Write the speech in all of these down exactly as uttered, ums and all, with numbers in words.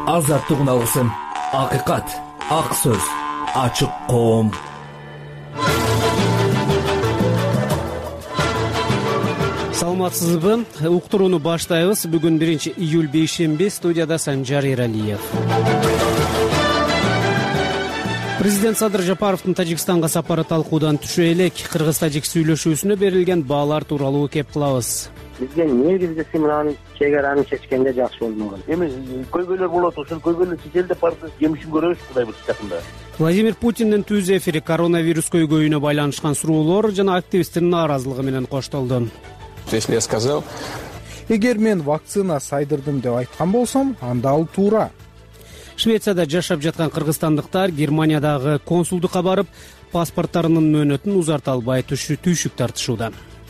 азаттыгын алгысың. Акыйкат, ак сөз, ачык коом. Саламатсызбы? Уктурууну баштайбыз. Бүгүн биринчи июль бейшемби, студияда Санжар Эралиев. Президент Садыр Жапаровдун Тажикстанга сапары талкуудан түшө элек. Кыргыз-тажик сүйлөшүүсүнө берилген баалар тууралуу кеп кылабыз. Бизге негизгиси мынанын чек араны чечкенде жакшы болмогон. Эми көйгөйлөр болот, ошол көйгөйлөр чечелде барып жемишин көрөбүз, Кудай буйрса жакында. Владимир Путиндин түз эфири коронавирус көйгөйүнө байланышкан суроолор жана активисттин нааразылыгы менен коштолду. Если я сказал, эгер мен вакцина сайдырдым деп айткан болсом, анда ал туура. Швецияда жашап жаткан кыргызстандыктар Германиядагы консулдукка барып, паспорттарынын мөөнөтүн узарта албай түйшүк тартышууда.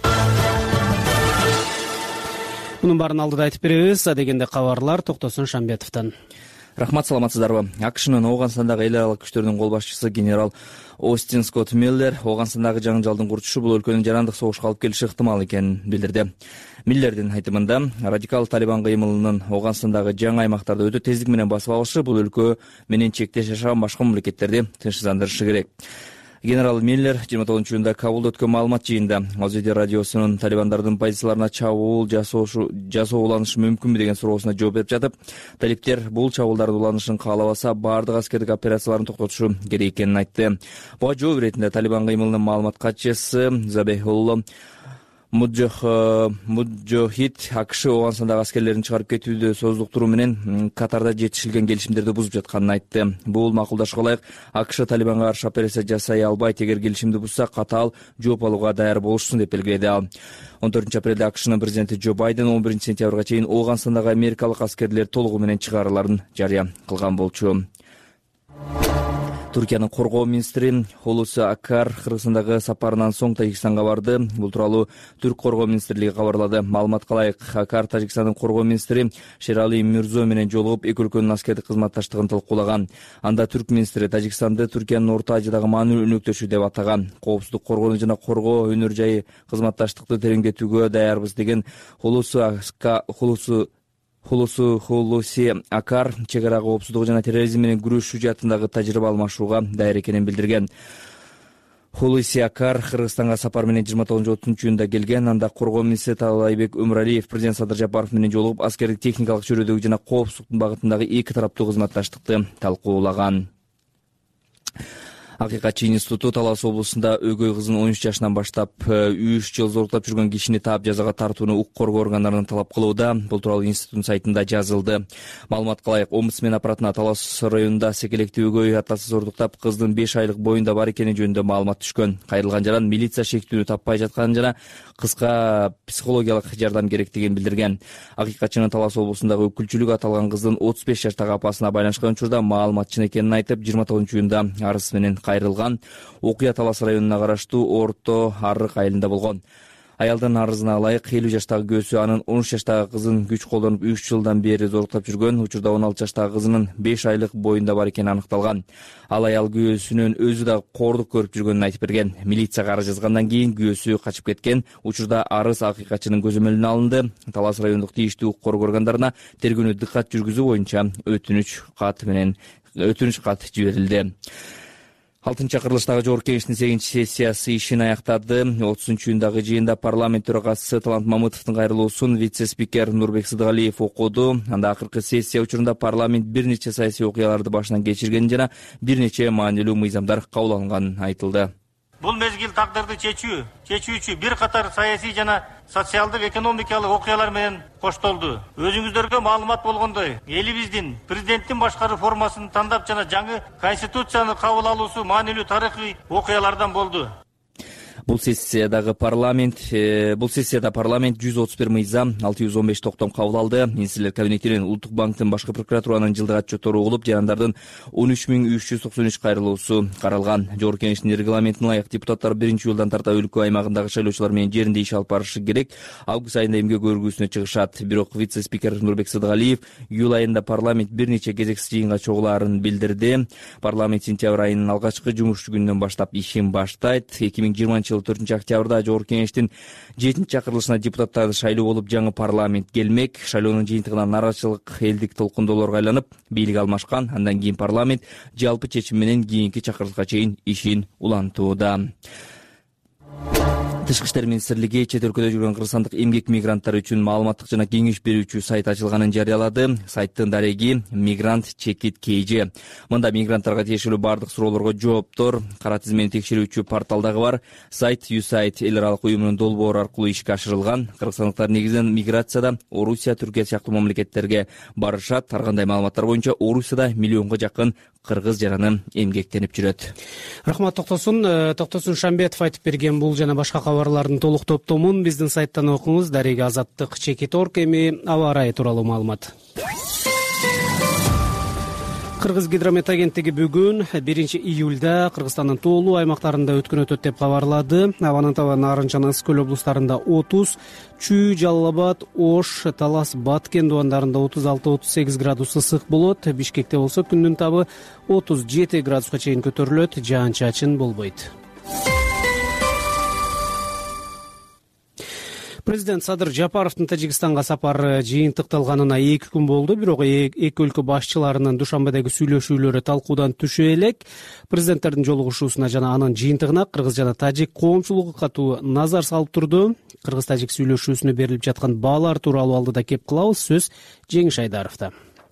Мунун баарын алдыда айтып беребиз. Адегенде кабарлар Токтосун Шамбетовдон. Рахмат, саламатсыздарбы? АКШнын Ооганстандагы эл аралык күчтөрдүн кол башчысы генерал Остин Скотт Миллер Ооганстандагы жаңжалдын курчушу бул өлкөнүн жарандык согушка алып келиши ыктымал экенин билдирди. Миллердин айтымында, радикал Талибан кыймылынын Ооганстандагы жаңы аймактарды өтө тездик менен басып алышы бул өлкө менен чектеш жашаган башка мамлекеттерди тынчсыздандырышы керек. Генерал Миллер жыйырма тогузунчу июнда Кабулда өткөн маалымат жыйында Озеди радиосунун талибандардын позицияларына чабуул жасоо уланышы мүмкүнбү деген суроосуна жооп берип жатып, талиптер бул чабуулдардын уланышын каалабаса, баардык аскердик операцияларын токтотушу керек экенин айтты. Буга жооп иретинде Талибан кыймылынын маалымат катчысы Забихулло Муджохид АКШ Ооганстандагы аскерлерин чыгарып кетүүдө создуктуруу менен Катарда жетишилген келишимдерди бузуп жатканын айтты. Бул макулдашууга ылайык АКШ Талибанга каршы операция жасай албайт, эгер келишимди бузса катаал жооп алууга даяр болушсун деп белгиледи ал. он төртүнчү апрелде АКШнын президенти Джо Байден он биринчи сентябрга чейин Ооганстандагы америкалык аскерлер толугу менен чыгарыларын жарыя кылган болчу. Туркиянын коргоо министри Холуси Акар Кыргызстандагы сапарынан соң Тажикстанга барды. Бул тууралуу Түрк коргоо министрлиги кабарлады. Маалыматка ылайык, Акар Тажикстандын коргоо министри Шерали Мирзо менен жолугуп, эки өлкөнүн аскердик кызматташтыгын талкуулаган. Анда Түрк министри Тажикстанды Түркиянын Орто Азиядагы маанилүү өнөктөшү деп атаган. Коопсуздук коргонуу жана коргоо өнөр жайы кызматташтыкты тереңдетүүгө даярбыз деген Холуси Холуси Холусу Холуси Акар чек ара коопсуздугу жана терроризм менен күрөшүү жаатындагы тажрыйба алмашууга даяр экенин билдирген. Холуси Акар Кыргызстанга сапар менен жыйырма тогузунчу отузунчу июнда келген. Анда коргоо министри Таалайбек Өмүралиев президент Садыр Жапаров менен жолугуп, аскердик техникалык чөйрөдөгү жана коопсуздуктун багытындагы эки тараптуу кызматташтыкты талкуулаган. Акыйкатчы институту Талас облусунда өгөй кызын он үч жашынан баштап үч жыл зордуктап жүргөн кишини таап жазага тартууну укук коргоо органдарынан талап кылууда. Бул тууралуу институттун сайтында жазылды. Маалыматка ылайык, омбудсмен аппаратына Талас районунда секелектүү өгөй атасы зордуктап кыздын беш айлык боюнда бар экени жөнүндө маалымат түшкөн. Кайрылган жаран милиция шектүүнү таппай жатканын жана кызга психологиялык жардам керектигин билдирген. Акыйкатчынын Талас облусундагы өкүлчүлүгү аталган кыздын отуз беш жаштагы апасына байланышкан учурда маалымат чын экенин айтып, жыйырма тогузунчу июнда арыз менен кайрылган. Окуя Талас районуна караштуу Орто Арык айылында болгон. Аялдын арызына ылайык, элүү жаштагы күйөөсү анын он үч жаштагы кызын күч колдонуп үч жылдан бери зордуктап жүргөн. Учурда он алты жаштагы кызынын беш айлык боюнда бар экени аныкталган. Ал аял күйөөсүнүн өзү да кордук көрүп жүргөнүн айтып берген. Милицияга арыз жазгандан кийин күйөөсү качып кеткен. Учурда арыз акыйкатчынын көзөмөлүнө алынды. Талас райондук тийиштүү укук коргоо органдарына тергөөнү дыккат жүргүзүү боюнча өтүнүч кат менен өтүнүч кат жиберилди. алтынчы чакырылыштагы Жогорку Кеңештин сегизинчи сессиясы ишин аяктады. отузунчу июндагы жыйында парламент төрагасы Талант Мамытовдун кайрылуусун вице-спикер Нурбек Сыдыгалиев окуду. Анда акыркы сессия учурунда парламент бир нече саясий окуяларды башынан кечиргени жана бир нече маанилүү мыйзамдар кабыл алынганы айтылды. Бул мезгил тагдырды чечүү, чечүүчү бир катар саясий жана социалдык экономикалык окуялар менен коштолду. Өзүңүздөргө маалымат болгондой, элибиздин президенттин башкаруу формасын тандап жана жаңы конституцияны кабыл алуусу маанилүү тарыхый окуялардан болду. Бул сессиядагы парламент, бул сессияда парламент жүз отуз бир мыйзам, алты жүз он беш токтом кабыл алды. Министрлер кабинетинин Улуттук банктын башкы прокуратуранын жылдык отчеттору угулуп, жарандардын он үч миң үч жүз токсон үч кайрылуусу каралган. Жогорку Кеңештин регламентине ылайык депутаттар биринчи июлдан тарта өлкө аймагындагы шайлоочулар менен жеринде иш алып барышы керек. Август айында эмгек өргүүсүнө чыгышат. Бирок вице-спикер Нурбек Сыдыгалиев июль айында парламент бир нече кезексиз жыйынга чогулаарын билдирди. Парламент сентябрь айынын алгачкы жумуш күнүнөн баштап ишин баштайт. эки миң жыйырманчы жылы төртүнчү октябрда Жогорку Кеңештин жетинчи чакырылышына депутаттарды шайлоо болуп жаңы парламент келмек. Шайлоонун жыйынтыгынан нааразычылык элдик толкундоолорго айланып, бийлик алмашкан. Андан кийин парламент жалпы чечим менен кийинки чакырылышка чейин ишин улантууда. Тышкы иштер министрлиги чет өлкөдө жүргөн кыргызстандык эмгек мигранттар үчүн маалыматтык жана кеңеш берүүчү сайт ачылганын жарыялады. Сайттын дареги Migrant Check It кей джи. Мында мигранттарга тиешелүү бардык суроолорго жооптор кара тизмени текшерүүчү портал дагы бар. Сайт ю сайт эл аралык уюмунун долбоору аркылуу ишке ашырылган. Кыргызстандыктар негизинен миграцияда Орусия, Түркия сыяктуу мамлекеттерге барышат. Ар кандай маалыматтар боюнча Орусияда миллионго жакын кыргыз жараны эмгектенип жүрөт. Рахмат Токтосун, Токтосун Шамбетов айтып берген бул жана башка кабарлардын толук топтомун биздин сайттан окуңуз. Дареги Азаттык Чекит точка орг. Эми аба ырайы тууралуу маалымат. Кыргыз гидромет агенттиги бүгүн биринчи июлда Кыргызстандын тоолуу аймактарында өткөн өтөт деп кабарлады. Абанын табы Нарын жана Ысык көл облустарында отуз, Чүй, Жалал Абад, Ош, Талас, Баткен дубандарында отуз алты отуз сегиз градус ысык болот. Бишкекте болсо күндүн табы отуз жети градуска чейин көтөрүлөт, жаан-чачын болбойт. Президент Садыр Жапаровдун Тажикстанга сапары жыйынтыкталганына эки күн болду, бирок эки өлкө башчыларынын Душанбедеги сүйлөшүүлөрү талкуудан түшө элек. Президенттердин жолугушуусуна жана анын жыйынтыгына кыргыз жана тажик коомчулугу катуу назар салып турду. Кыргыз-тажик сүйлөшүүсүнө берилип жаткан баалар тууралуу алдыда кеп кылабыз. Сөз Жеңиш Айдаровдо.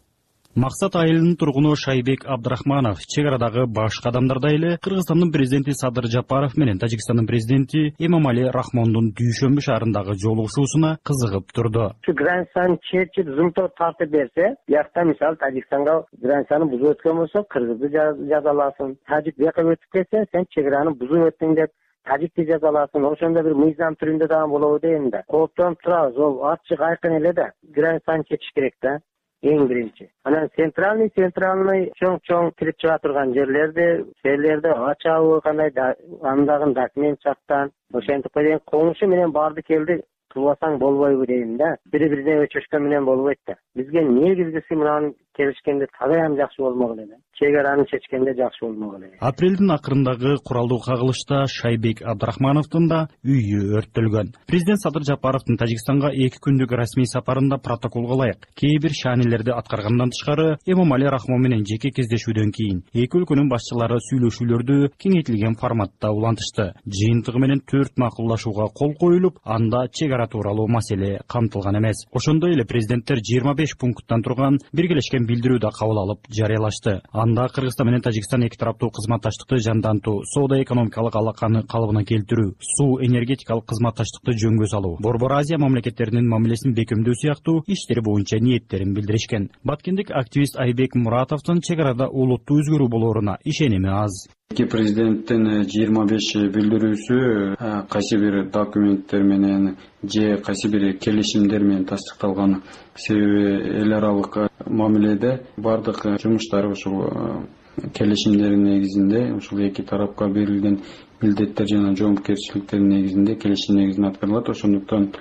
Максат айылынын тургуну Шайбек Абдрахманов чек арадагы башка адамдардай эле Кыргызстандын президенти Садыр Жапаров менен Тажикстандын президенти Эмомали Рахмондун Дүйшөмбү шаарындагы жолугушуусуна кызыгып турду. Şu границаны чечип, зымтоо тартып берсе, биякта мисалы Тажикстанга границаны бузуп өткөн болсо, кыргызды жазаласын. Тажик бияка өтүп кетсе, сен чек-араны бузуп өттүң деп тажикти жазаласын. Ошондо бир мыйзам түрүндө дагы болобу дейм да. Кооптонуп турабыз, ол ачык айкын эле да. Границаны чечиш керек да. Эң биринчи. Анан центральный центральный чоң-чоң кирип чыга турган жерлерде, жерлерде ачабы кандай андагы документ чактан, ошентип койгон коңшу менен барды келди, тууласаң болбойбу дейм да. Бири-бирине өчөшкөн менен болбойт да. Бизге негизгиси мынаны келишкенде табаям жакшы болмок эле. Чек-араны чечкенде жакшы болмок эле. Апрелдин акырындагы куралдуу кагылышта Шайбек Абдрахмановдун да үйү өрттөлгөн. Президент Садыр Жапаровдун Тажикстанга эки күндүк расмий сапарында протоколго ылайык кээ бир шаанелерди аткаргандан тышкары Эмомали Рахмон менен жеке кездешүүдөн кийин эки өлкөнүн башчылары сүйлөшүүлөрдү кеңейтилген форматта улантышты. Жыйынтыгы менен төрт макулдашууга кол коюлуп, анда чек ара тууралуу маселе камтылган эмес. Ошондой эле президенттер жыйырма беш пункттан турган биргелешкен билдирүү да кабыл алып жарыялашты. Анда Кыргызстан менен Тажикстан эки тараптуу кызматташтыкты жандантуу, соода-экономикалык алаканы калыбына келтирүү, суу энергетикалык кызматташтыкты жөнгө салуу, Борбор Азия мамлекеттеринин мамилесин бекемдөө сыяктуу иштер боюнча ниеттерин билдиришкен. Баткендик активист Айбек Муратовдун чек арада олуттуу өзгөрүү болооруна ишеними аз. Эки президенттин жыйырма беш билдирүүсү кайсы бир документтер менен же кайсы бир келишимдер менен тастыкталган. Себеби эл аралык мамиледе бардык жумуштар ушул келишимдердин негизинде, ушул эки тарапка берилген милдеттер жана жоопкерчиликтердин негизинде, келишим негизинде аткарылат. Ошондуктан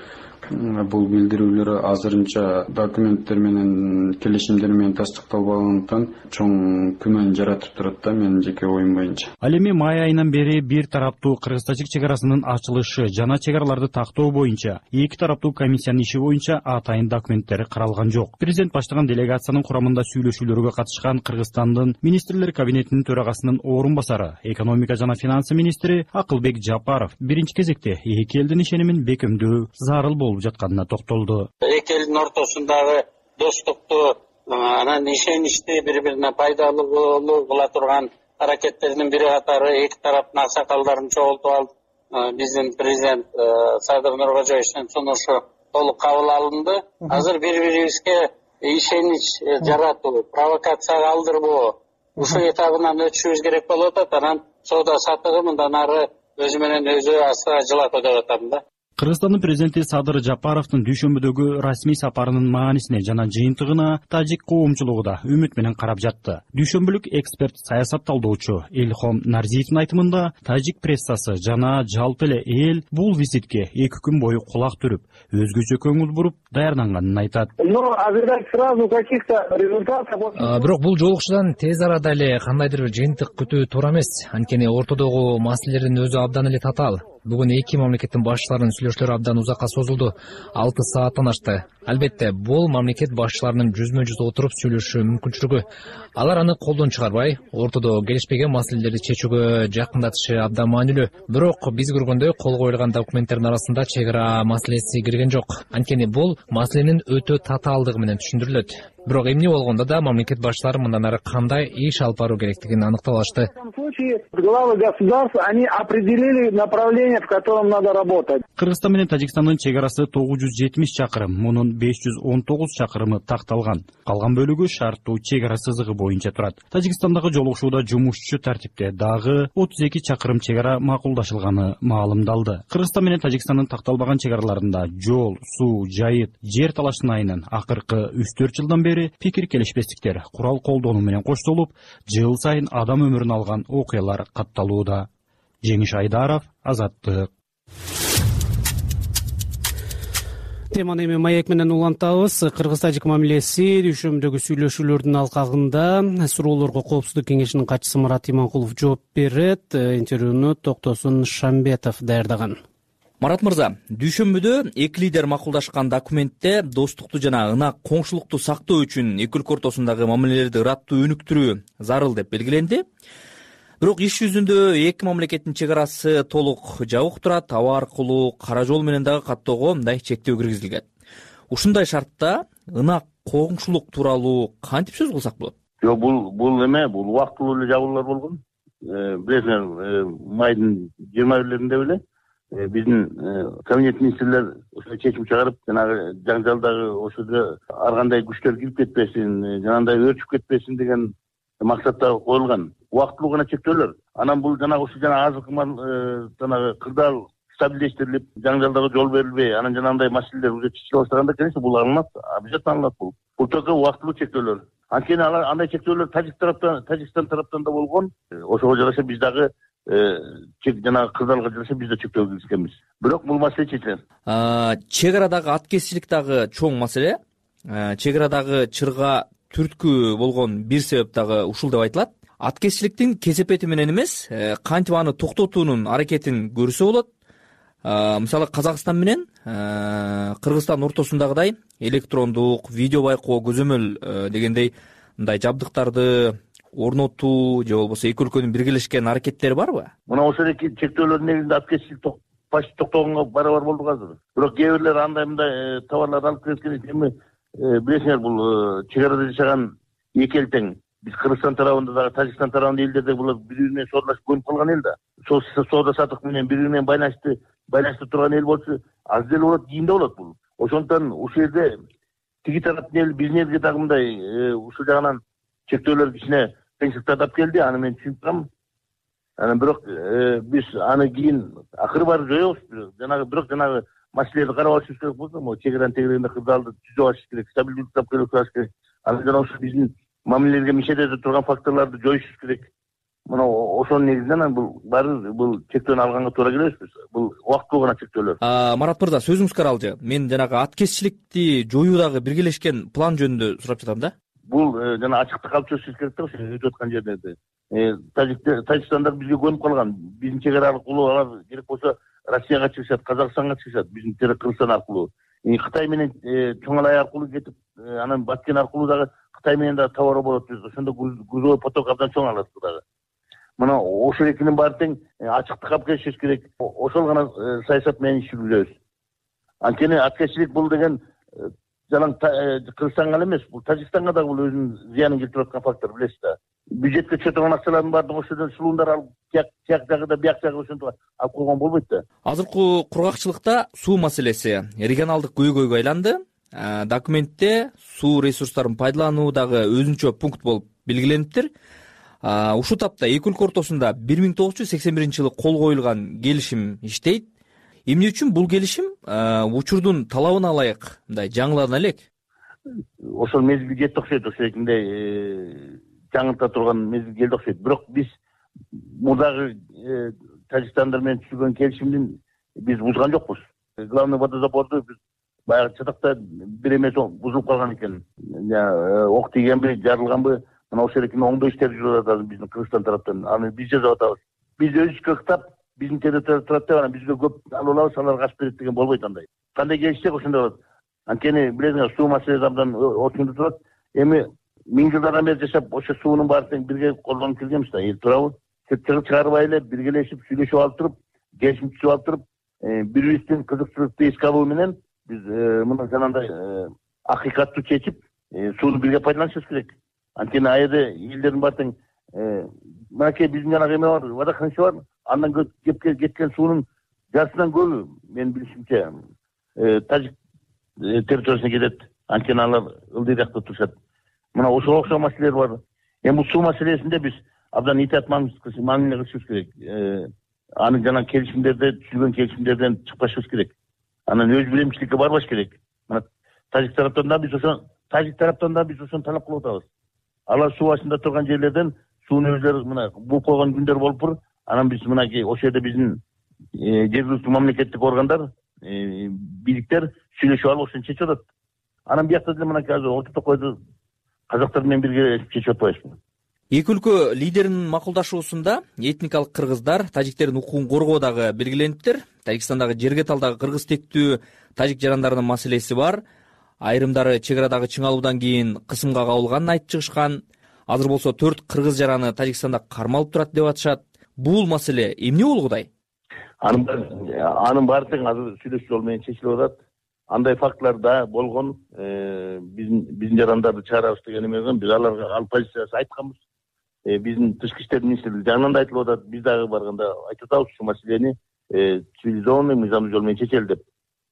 бул билдирүүлөр азырынча документтер менен келишимдер менен тастыкталбагандыктан чоң күмөн жаратып турат да, менин жеке оюм боюнча. Ал эми май айынан бери бир тараптуу Кыргыз-Тажик чек арасынын ачылышы жана чек араларды тактоо боюнча эки тараптуу комиссиянын иши боюнча атайын документтери каралган жок. Президент баштаган делегациянын курамында сүйлөшүүлөргө катышкан Кыргызстандын министрлер кабинетинин төрагасынын орун басары, экономика жана финансы министри Акылбек Жапаров биринчи кезекте эки элдин ишенимин бекемдөө зарыл болуп жатканына токтолду. Эки элдин ортосундагы достукту, анан ишеничти, бири-бирине пайдалуу кыла турган аракеттердин бири катары эки тараптын аксакалдарын чогултуп алып, биздин президент Садыр Нуркожоевичтин сунушу толук кабыл алынды. Азыр бири-бирибизге ишенич жаратуу, провокацияга алдырбоо, ушул этабынан өтүшүбүз керек болуп атат. Анан соода саттыгы мындан ары өзү менен өзү астыга жылат деп атам да. Кыргызстандын президенти Садыр Жапаровдун Дүйшөмбүдөгү расмий сапарынын маанисине жана жыйынтыгына тажик коомчулугу да үмүт менен карап жатты. Дүйшөмбүлүк эксперт, саясат талдоочу Элхом Нарзиевдин айтымында тажик прессасы жана жалпы эле эл бул визитке эки күн бою кулак түрүп, өзгөчө көңүл буруп даярданганын айтат. Бирок бул жолугушуудан тез арада эле кандайдыр бир жыйынтык күтүү туура эмес. Анткени ортодогу маселелердин өзү абдан эле татаал. Бүгүн эки мамлекеттин башчыларынын сүйлөшүүлөрү абдан узакка созулду. алты сааттан ашты. Албетте, бул мамлекет башчыларынын жүзмө жүз отуруп сүйлөшүү мүмкүнчүлүгү. Алар аны колдон чыгарбай, ортодо келишпеген маселелерди чечүүгө жакындатышы абдан маанилүү. Бирок биз көргөндөй кол коюлган документтердин арасында чек ара маселеси кирген жок. Анткени бул маселенин өтө татаалдыгы менен түшүндүрүлөт. Бирок эмне болгондо да мамлекет башчылары мындан ары кандай иш алып баруу керектигин аныктап алышты. В этом случае главы государств, они определили направление, в котором надо работать. Кыргызстан менен Тажикстандын чек арасы тогуз жүз жетимиш чакырым, мунун беш жүз он тогуз чакырымы такталган. Калган бөлүгү шарттуу чек ара сызыгы боюнча турат. Тажикстандагы жолугушууда жумушчу тартипте дагы отуз эки чакырым чек ара макулдашылганы маалымдалды. Кыргызстан менен Тажикстандын такталбаган чек араларында жол, суу, жайыт, жер талаштын айынан акыркы үч төрт жылдан бери пикир келишпестиктер курал колдонуу менен коштолуп, жыл сайын адам өмүрүн алган окуялар катталууда. Жеңиш Айдаров, Азаттык. Теманы эми маек менен улантабыз. Кыргыз-тажик мамилеси дүйшөмдөгү сүйлөшүүлөрдүн алкагында суроолорго Коопсуздук кеңешинин катчысы Марат Иманкулов жооп берет. Интервьюну Токтосун Шамбетов даярдаган. Марат мырза, дүйшөмбүдө эки лидер макулдашкан документте достукту жана ынак коңшулукту сактоо үчүн эки өлкө ортосундагы мамилелерди ыраттуу өнүктүрүү зарыл деп белгиленди. Бирок иш жүзүндө эки мамлекеттин чек арасы толук жабык турат, аба аркылуу, кара жол менен дагы каттоого мындай чектөө киргизилген. Ушундай шартта ынак коңшулук тууралуу кантип сөз кылсак болот? Жок, бул бул эме, бул убактылуу эле жабуулар болгон. Билесиңер, майдын жыйырма бирлеринде беле биздин кабинет министрлер ошо чечим чыгарып, жанагы жаңжалдагы ошого ар кандай күчтөр кирип кетпесин, жанагындай өрчүп кетпесин деген максатта коюлган. Убактылуу гана чектөөлөр. Анан бул жанагы ушу жана азыркы жанагы кырдаал стабилдештирилип, жаңжалдарга жол берилбей, анан жанагындай маселелер уже чечиле баштаганда, конечно, бул алынат, обязательно алынат бул. Бул только убактылуу чектөөлөр. Анткени алар андай чектөөлөр Тажик тараптан, Тажикстан тараптан да болгон. Ошого жараша биз дагы чек жанагы кырдаалга жараша биз да чектөө киргизгенбиз. Бирок бул маселе чечилет. Чек арадагы аткезчилик дагы чоң маселе. Чек арадагы чырга түрткү болгон бир себеп дагы ушул деп айтылат. Аткезчиликтин кесепети менен эмес, кантип аны токтотуунун аракетин көрсө болот. Мисалы Казакстан менен Кыргызстан ортосундагыдай электрондук видео байкоо көзөмөл дегендей мындай жабдыктарды орнотуу же болбосо эки өлкөнүн биргелешкен аракеттери барбы? Мына ошол эки чектөөлөрдүн негизинде аткезчилик почти токтогонго барабар болдук азыр. Бирок кээ бирлер андай мындай товарларды алып келишкен эми билесиңер, бул чек арада жашаган эки эл тең. Биз Кыргызстан тарабында дагы, Тажикстан тарабында элдерде булар бири-бири менен соодалашып көнүп калган эл да. Сол соода сатык менен бири-бири менен байланышты байланышты турган эл болсо, аз деле болот, кийинде болот бул. Ошондуктан ушул жерде тиги тараптын эл биздин элге дагы мындай ушул жагынан чектөөлөр кичине кыйынчылыктарды алып келди, аны мен түшүнүп турам. Анан бирок биз аны кийин акыры баары жоебуз. Жанагы бирок жанагы маселелерди карап алышыбыз керек болсо, могу чек аранын тегерегинде кырдаалды түзүп алыш керек, стабилдүүлүктү алып келип алыш керек. Анан жана ошо биздин мамилелерге мишедете турган факторлорду жоюшубуз керек. Мына ошонун негизинен бул баары бул чектөөнү алганга туура келебиз биз. Бул убактылуу гана чектөөлөр. Марат мырза, сөзүңүз каралжы. Мен жанагы аткезчиликти жоюудагы биргелешкен план жөнүндө сурап жатам да. Бул жана ачыктык алып чыгышыбыз керек да, ошо өтүп аткан жерде. Тажикстандар бизге көнүп калган. Биздин чек ара аркылуу алар керек болсо Россияга чыгышат, Казакстанга чыгышат, биздин Кыргызстан аркылуу. Кытай менен Чоңалай аркылуу кетип, анан Баткен аркылуу дагы Кытай менен да товар болот. Ошондо грузовой поток абдан чоң алат дагы. Мына ошол экинин баары тең ачыктык алып келишибиз керек. Ошол гана саясат менен иш жүргүзөбүз. Анткени аткезчилик бул деген жалаң Кыргызстанга эле эмес, бул Тажикстанга дагы бул өзүнүн зыянын келтирип аткан фактор, билесиз да. Бюджетке түшө турган акчалардын баардыгы ошодон шылуундар алып, тияк жагы да бияк жагы ошентип алып койгон болбойт да. Азыркы кургакчылыкта суу маселеси регионалдык көйгөйгө айланды. Документте суу ресурстарын пайдалануу дагы өзүнчө пункт болуп белгилениптир. Ушул тапта эки өлкө ортосунда бир миң тогуз жүз сексен биринчи жылы кол коюлган келишим иштейт. Эмне үчүн бул келишим учурдун талабына ылайык мындай жаңылана элек? Ошол мезгил жетти окшойт, ошол экинде жаңырта турган мезгил келди окшойт. Бирок биз мурдагы Тажикстандар менен түзүлгөн келишимдин биз бузган жокпуз. Главный водозаборду биз баягы чатакта бир эмеси бузулуп калган экен. Ок тийгенби, жарылганбы, мына ошол экинин оңдоо иштери жүрүп атат биздин Кыргызстан тараптан. Аны биз жасап атабыз. Биз өзүбүзгө кытап биздин территорияда турат деп анан бизге көп алып алабыз, алар качып берет деген болбойт андай. Кандай келишсек ошондой болот. Анткени билесиңер, суу маселеси абдан очундуу турат. Эми миң жылдардан бери жашап, ошо суунун баары тең бирге колдонуп келгенбиз да, эл туурабы? Сыртчылык чыгарбай эле биргелешип, сүйлөшүп алып туруп, келишим түзүп алып туруп, бири-бирибиздин кызыкчылыкты эске алуу менен биз мына жанагындай акыйкатты чечип, сууну бирге пайдаланышыбыз керек. Анткени ал жерде элдердин баары тең мынакей биздин жанагы эме бар, водохранилище бар. Андан кеткен суунун жартысынан көбү менин билишимче тажик территориясына кетет. Анткени алар ылдыйракта турушат. Мына ошого окшогон маселелер бар. Эми бул суу маселесинде биз абдан итаат мамиле кылышыбыз керек. Аны жана келишимдерде, түзүлгөн келишимдерден чыкпашыбыз керек. Анан өз билемчиликке барбаш керек. Мына тажик тараптан да биз ошо тажик тараптан да биз ошону талап кылып атабыз. Алар суу башында турган жерлерден сууну өздөрү мына бул койгон күндөр болуптур. Анан биз мынакей ошол жерде биздин жергиликтүү мамлекеттик органдар, бийликтер сүйлөшүп алып ошону чечип атат. Анан биякта деле мынакей азыр Орто Токойду казактар менен бирге чечип атпайбызбы? Эки өлкө лидеринин макулдашуусунда этникалык кыргыздар, тажиктердин укугун коргоо дагы белгилениптир. Тажикстандагы жерге талдагы кыргыз тектүү тажик жарандарынын маселеси бар. Айрымдары чек арадагы чыңалуудан кийин кысымга кабылганын айтып чыгышкан. Азыр болсо төрт кыргыз жараны Тажикстанда кармалып турат деп атышат. Бул маселе эмне болгудай? Анын анын баары тең азыр сүйлөшүү жолу менен чечилип атат. Андай фактылар да болгон. Биздин биздин жарандарды чыгарабыз деген эме болгон. Биз аларга ал позициясы айтканбыз. Биздин тышкы иштер министрлиги жагынан да айтылып атат. Биз дагы барганда айтып атабыз ушул маселени цивилизованный, мыйзамдуу жол менен чечели деп.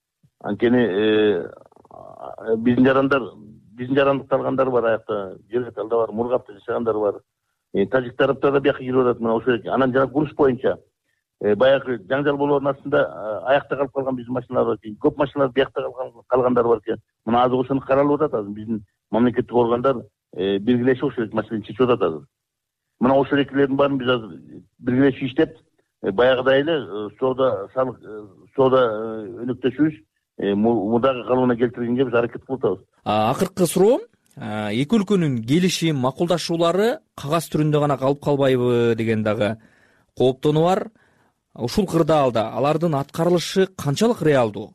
Анткени биздин жарандар, биздин жарандыкты алгандар бар, аякта жерге талда бар, Мургапта жашагандар бар. Тажик тараптар да бияка кирип атат, мына ошол. Анан жана курс боюнча баягы жаңжал болоордун астында аякта калып калган биздин машиналар бар экен. Көп машиналар биякта калгандар бар экен. Мына азыр ошону каралып атат. Азыр биздин мамлекеттик органдар биргелешип ошол маселени чечип атат азыр. Мына ошол экилердин баарын биз азыр биргелешип иштеп, баягыдай эле соода салык соода өнөктөшүбүз мурдагы калыбына келтиргенге биз аракет кылып атабыз. Акыркы суроом, эки өлкөнүн келишим, макулдашуулары кагаз түрүндө гана калып калбайбы деген дагы кооптонуу бар. Ушул кырдаалда алардын аткарылышы канчалык реалдуу?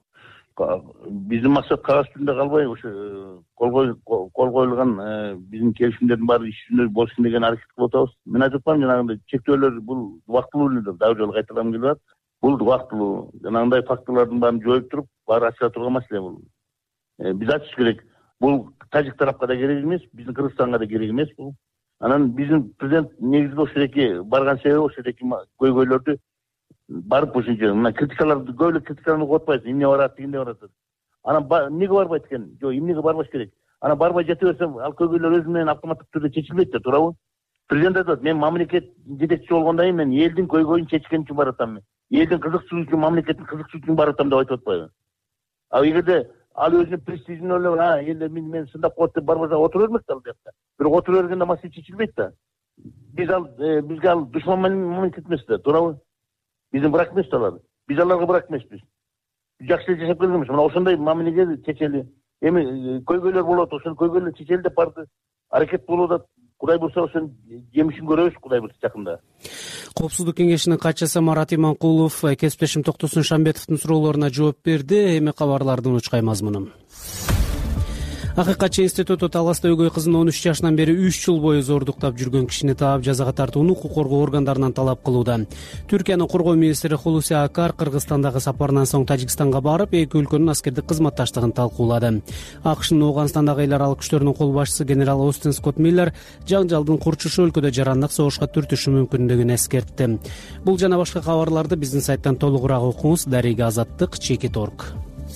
Биздин максат кагаз түрүндө калбай, ошо кол коюлган биздин келишимдердин баары иш жүзүндө болсун деген аракет кылып атабыз. Мен айтып атпаймынбы, жанагындай чектөөлөр бул убактылуу эле, дагы жолу кайталагым келип атат. Бул убактылуу, жанагындай фактылардын баарын жоюп туруп, баары ачыла турган маселе бул. Биз ачыш керек. Бул тажик тарапка да керек эмес, биздин Кыргызстанга да керек эмес бул. Анан биздин президент негизги ошол эки барган себеби ошол эки көйгөйлөрдү барып ошончо мына критикаларды көп эле критиканы угуп атпайсыз, эмне барат, эмне барат. Анан эмнеге барбайт экен? Жок, эмнеге барбаш керек? Анан барбай жете берсе, ал көйгөйлөр өзү менен автоматтык түрдө чечилбейт да, туурабы? Президент айтат, мен мамлекет жетекчиси болгондон кийин мен элдин көйгөйүн чечкен үчүн баратам. Элдин кызыкчылыгы үчүн, мамлекеттин кызыкчылыгы үчүн баратам деп айтып атпайбы? А эгерде ал өзүнүн престижин ойлоп, а элдер мен сындап коет деп барбаса отура бермек да ал жакта. Бирок отура бергенде маселе чечилбейт да. Биз ал бизге ал душман мамлекет эмес да, туурабы? Биздин брак эмес алар. Биз аларга брак эмеспиз. Жакшы жашап келгенбиз. Мына ошондой мамилеге чечели. Эми көйгөйлөр болот, ошол көйгөйлөр чечели деп барды. Аракет болуп атат. Кудай буйрса ошонун жемишин көрөбүз, Кудай буйрса жакында. Коопсуздук кеңешинин катчысы Марат Иманкулов кесиптешим Токтосун Шамбетовдун суроолоруна жооп берди. Эми кабарлардын учкай мазмуну. Акыйкатчы институту Таласта өгөй кызын он үч жашынан бери үч жыл бою зордуктап жүргөн кишини таап жазага тартууну укук коргоо органдарынан талап кылууда. Түркиянын коргоо министри Хулуси Акар Кыргызстандагы сапарынан соң Тажикстанга барып, эки өлкөнүн аскердик кызматташтыгын талкуулады. АКШнын Ооганстандагы эл аралык күчтөрүнүн кол башчысы генерал Остин Скотт Миллер жаңжалдын курчушу өлкөдө жарандык согушка түртүшү мүмкүндүгүн эскертти. Бул жана башка кабарларды биздин сайттан толугураак окуңуз. Дарига Азаттык, Чекит точка орг.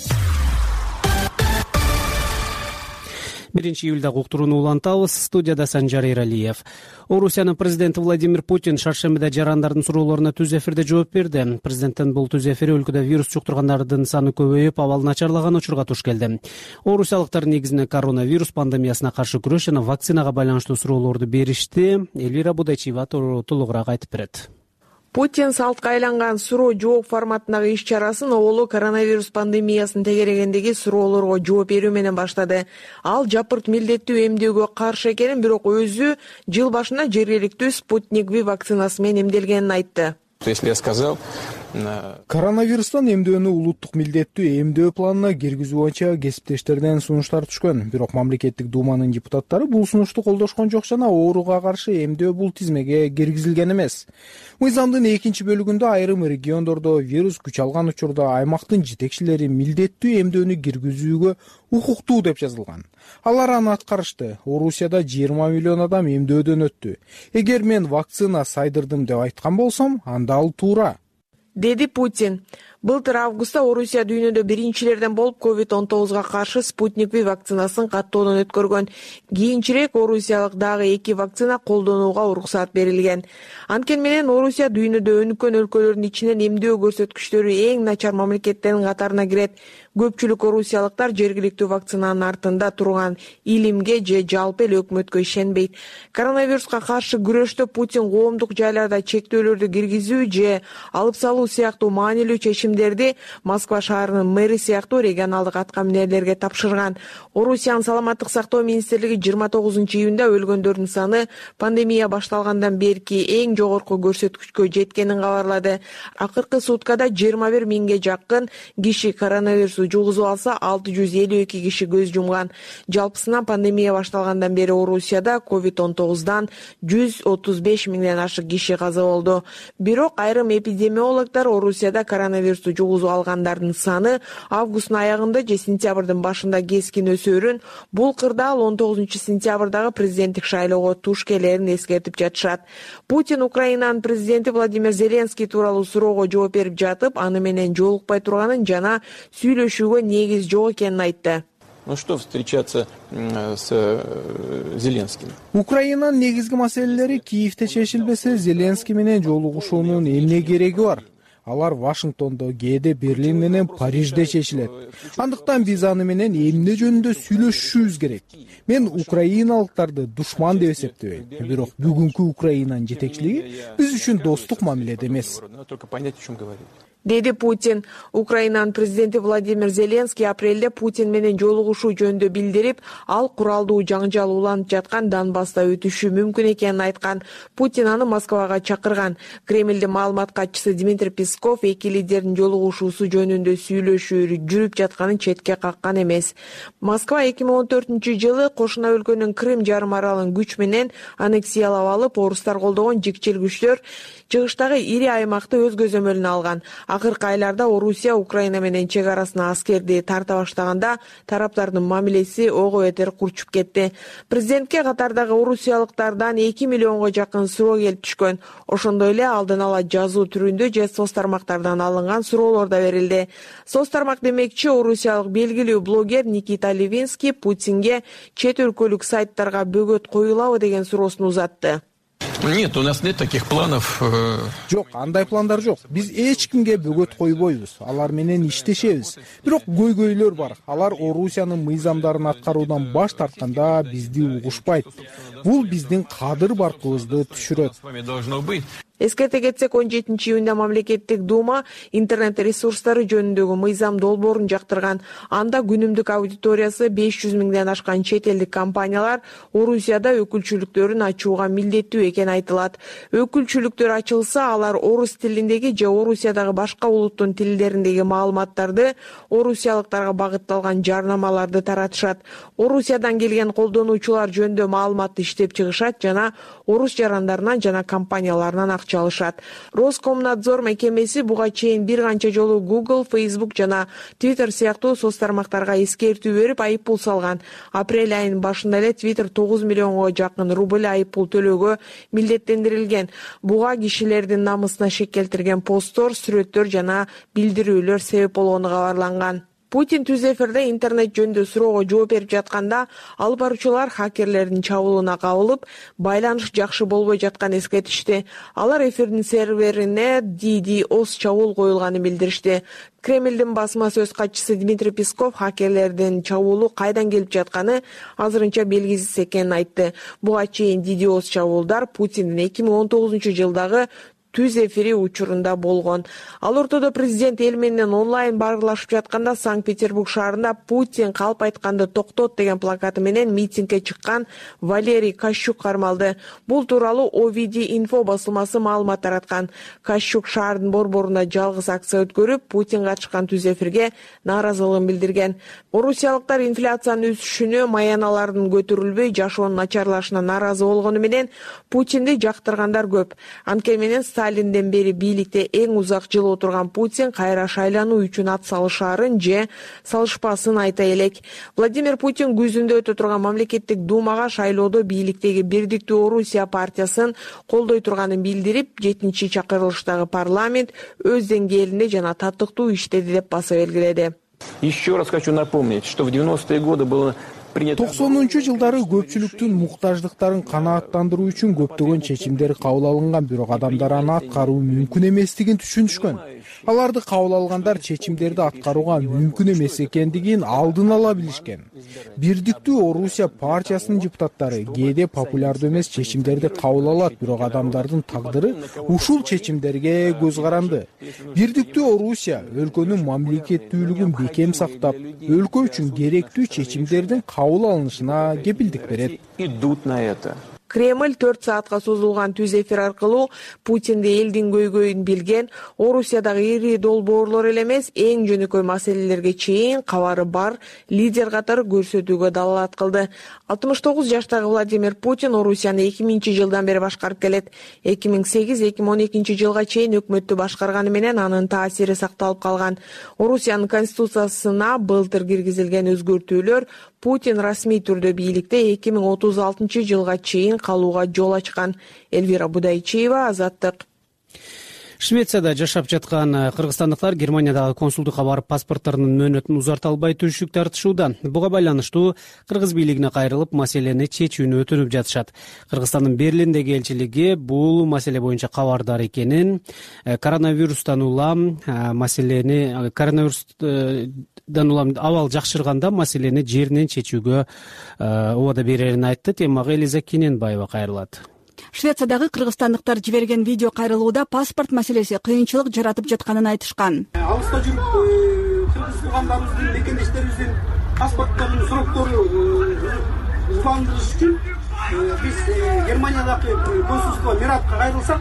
биринчи июлдагы уктурууну улантабыз. Студияда Санжар Эралиев. Орусиянын президенти Владимир Путин шаршембиде жарандардын суроолоруна түз эфирде жооп берди. Президенттин бул түз эфири өлкөдө вирус жуктургандардын саны көбөйүп, абал начарлаган учурга туш келди. Орусиялыктар негизинен коронавирус пандемиясына каршы күрөш жана вакцинага байланыштуу суроолорду беришти. Элвира Будайчиева толугураак айтып берет. Путин салтка айланган суроо жооп форматындагы иш чарасын оолу коронавирус пандемиясын тегерегендеги суроолорго жооп берүү менен баштады. Ал жапырт милдеттүү эмдөөгө каршы экенин, бирок өзү жыл башында жергиликтүү Спутник V вакцинасы менен эмделгенин айтты. что если я сказал... Коронавирустан эмдөөнү улуттук милдеттүү эмдөө планына киргизүү боюнча кесиптештерден сунуштар түшкөн. Бирок мамлекеттик думанын депутаттары бул сунушту колдошкон жок жана ооруга каршы эмдөө бул тизмеге киргизилген эмес. Мыйзамдын экинчи бөлүгүндө айрым региондордо вирус күч алган учурда аймактын жетекчилери милдеттүү эмдөөнү киргизүүгө укуктуу деп жазылган. Алар аны аткарышты. Орусияда жыйырма миллион адам эмдөөдөн өттү. Эгер мен вакцина сайдырдым деп айткан болсом, анда ал туура, деди Путин. Былтыр августта Орусия дүйнөдө биринчилерден болуп ковид он тогузга каршы Спутник V вакцинасын каттоодон өткөргөн. Кийинчерээк орусиялык дагы эки вакцина колдонууга уруксат берилген. Анткени менен Орусия дүйнөдө өнүккөн өлкөлөрдүн ичинен эмдөө көрсөткүчтөрү эң начар мамлекеттердин катарына кирет. Көпчүлүк орусиялыктар жергиликтүү вакцинанын артында турган илимге же жалпы эле өкмөткө ишенбейт. Коронавируска каршы күрөштө Путин коомдук жайларда чектөөлөрдү киргизүү же алып салуу сыяктуу маанилүү чечимдерди Москва шаарынын мэри сыяктуу регионалдык аткаминерлерге тапшырган. Орусиянын саламаттык сактоо министрлиги жыйырма тогузунчу июнда өлгөндөрдүн саны пандемия башталгандан берки эң жогорку көрсөткүчкө жеткенин кабарлады. Акыркы суткада жыйырма бир миңге жакын киши коронавирус жугузуп алса, алты жүз элүү эки киши көз жумган. Жалпысынан пандемия башталгандан бери Орусияда ковид он тогуздан жүз отуз беш миңден ашык киши каза болду. Бирок айрым эпидемиологдор Орусияда коронавирусту жугузуп алгандардын саны августтун аягында же сентябрдын башында кескин өсөөрүн, бул кырдаал он тогузунчу сентябрдагы президенттик шайлоого туш келерин эскертип жатышат. Путин Украинанын президенти Владимир Зеленский тууралуу суроого жооп берип жатып, аны менен жолукпай турганын жана сүйлөшүүгө негиз жок экенин айтты. Ну что встречаться с Зеленским? Украинанын негизги маселелери Киевде чечилбесе, Зеленский менен жолугушуунун эмне кереги бар? Алар Вашингтондо, кээде Берлин менен Парижде чечилет. Андыктан биз аны менен эмне жөнүндө сүйлөшүшүбүз керек. Мен украиналыктарды душман деп эсептебейм. Бирок бүгүнкү Украинанын жетекчилиги биз үчүн достук мамиледе эмес, деди Путин. Украинанын президенти Владимир Зеленский апрелде Путин менен жолугушуу жөнүндө билдирип, ал куралдуу жаңжал уланып жаткан Донбасста өтүшү мүмкүн экенин айткан. Путин аны Москвага чакырган. Кремлдин маалымат катчысы Дмитрий Песков эки лидердин жолугушуусу жөнүндө сүйлөшүү жүрүп жатканын четке каккан эмес. Москва эки миң он төртүнчү жылы кошуна өлкөнүн Крым жарым аралын күч менен аннексиялап алып, орустар колдогон жикчил күчтөр чыгыштагы ири аймакты өз көзөмөлүнө алган. Акыркы айларда Орусия Украина менен чек арасына аскерди тарта баштаганда тараптардын мамилеси ого бетер курчуп кетти. Президентке катардагы орусиялыктардан эки миллионго жакын суроо келип түшкөн. Ошондой эле алдын ала жазуу түрүндө же соц тармактардан алынган суроолор да берилди. Соц тармак демекчи, орусиялык белгилүү блогер Никита Левинский Путинге чет өлкөлүк сайттарга бөгөт коюлабы деген суроосун узатты. Нет, у нас нет таких планов. Жок, андай пландар жок. Биз эч кимге бөгөт койбойбуз. Алар менен иштешебиз. Бирок көйгөйлөр бар. Алар Орусиянын мыйзамдарын аткаруудан баш тартканда бизди угушпайт. Бул биздин кадыр баркыбызды түшүрөт. Эскерте кетсек, он жетинчи июнда мамлекеттик дума интернет ресурстары жөнүндөгү мыйзам долбоорун жактырган. Анда күнүмдүк аудиториясы беш жүз миңден ашкан чет элдик компаниялар Орусияда өкүлчүлүктөрүн ачууга милдеттүү экени айтылат. Өкүлчүлүктөр ачылса, алар орус тилиндеги же Орусиядагы башка улуттун тилдериндеги маалыматтарды, орусиялыктарга багытталган жарнамаларды таратышат. Орусиядан келген колдонуучулар жөнүндө маалыматты иштеп чыгышат жана орус жарандарынан жана компанияларынан акча алышат. Роскомнадзор мекемеси буга чейин бир канча жолу Google, Facebook жана Twitter сыяктуу соц тармактарга эскертүү берип, айыппул салган. Апрель айынын башында эле Twitter тогуз миллионго жакын рубль айыппул төлөөгө милдеттендирилген. Буга кишилердин намысына шек келтирген посттор, сүрөттөр жана билдирүүлөр себеп болгону кабарланган. Путин түз эфирде интернет жөнүндө суроого жооп берип жатканда, алып баруучулар хакерлердин чабуулуна кабылып, байланыш жакшы болбой жатканын эскертишти. Алар эфирдин серверине DDoS чабуул коюлганын билдиришти. Кремлдин басма сөз катчысы Дмитрий Песков хакерлердин чабуулу кайдан келип жатканы азырынча белгисиз экенин айтты. Буга чейин DDoS чабуулдар Путиндин эки миң он тогузунчу жылдагы түз эфири учурунда болгон. Ал ортодо президент эл менен онлайн баарлашып жатканда Санкт-Петербург шаарында Путин калп айтканды токтот деген плакаты менен митингге чыккан Валерий Кащук кармалды. Бул тууралуу о ви ди инфо басылмасы маалымат тараткан. Кащук шаардын борборуна жалгыз акция өткөрүп, Путинге чыккан түз эфирге нааразылыгын билдирген. Орусиялыктар инфляциянын өсүшүнө, маяналардын көтөрүлбөй жашоонун начарлашына нааразы болгону менен Путинди жактыргандар көп. Анткени менен Сталинден бери бийликте эң узак жыл отурган Путин кайра шайлануу үчүн ат салышаарын же салышпасын айта элек. Владимир Путин күзүндө өтө турган мамлекеттик думага шайлоодо бийликтеги Бирдиктүү Орусия партиясын колдой турганын билдирип, жетинчи чакырылыштагы парламент өз деңгээлинде жана татыктуу иштеди деп баса белгиледи. Еще раз хочу напомнить, что в девяностые годы было токсонунчу жылдары көпчүлүктүн муктаждыктарын канааттандыруу үчүн көптөгөн чечимдер кабыл алынган, бирок адамдар аны аткаруу мүмкүн эместигин түшүнүшкөн. Аларды кабыл алгандар чечимдерди аткарууга мүмкүн эмес экендигин алдын ала билишкен. Бирдиктүү Орусия партиясынын депутаттары кээде популярдуу эмес чечимдерди кабыл алат, бирок адамдардын тагдыры ушул чечимдерге көз каранды. Бирдиктүү Орусия өлкөнүн мамлекеттүүлүгүн бекем сактап, өлкө үчүн керектүү чечимдердин кабыл алынышына кепилдик берет. Идут на это. Кремль төрт саатка созулган түз эфир аркылуу Путинди элдин көйгөйүн билген, Орусиядагы ири долбоорлор эле эмес, эң жөнөкөй маселелерге чейин кабары бар лидер катары көрсөтүүгө далалат кылды. алтымыш тогуз жаштагы Владимир Путин Орусияны эки миңинчи жылдан бери башкарып келет. эки миң сегиз эки миң он экинчи жылга чейин өкмөттү башкарганы менен анын таасири сакталып калган. Орусиянын конституциясына былтыр киргизилген өзгөртүүлөр Путин расмий түрдө бийликте эки миң отуз алтынчы жылга чейин калууга жол ачкан. Элвира Будайчиева, Азаттык. Швецияда жашап жаткан кыргызстандыктар Германиядагы консулдукка барып паспорттарынын мөөнөтүн узарта албай түшүк тартышууда. Буга байланыштуу кыргыз бийлигине кайрылып, маселени чечүүнү өтүнүп жатышат. Кыргызстандын Берлиндеги элчилиги бул маселе боюнча кабардар экенин, коронавирустан улам маселени коронавирустан улам абал жакшырганда маселени жеринен чечүүгө убада берерин айтты. Темага Элиза Кененбаева кайрылат. Швециядагы кыргызстандыктар жиберген видео кайрылууда паспорт маселеси кыйынчылык жаратып жатканын айтышкан. Алыста жүрүп кыргыз туугандарыбыздын, мекендештерибиздин паспортторунун сроктору узандырыш үчүн биз Германиядагы консулство Миратка кайрылсак,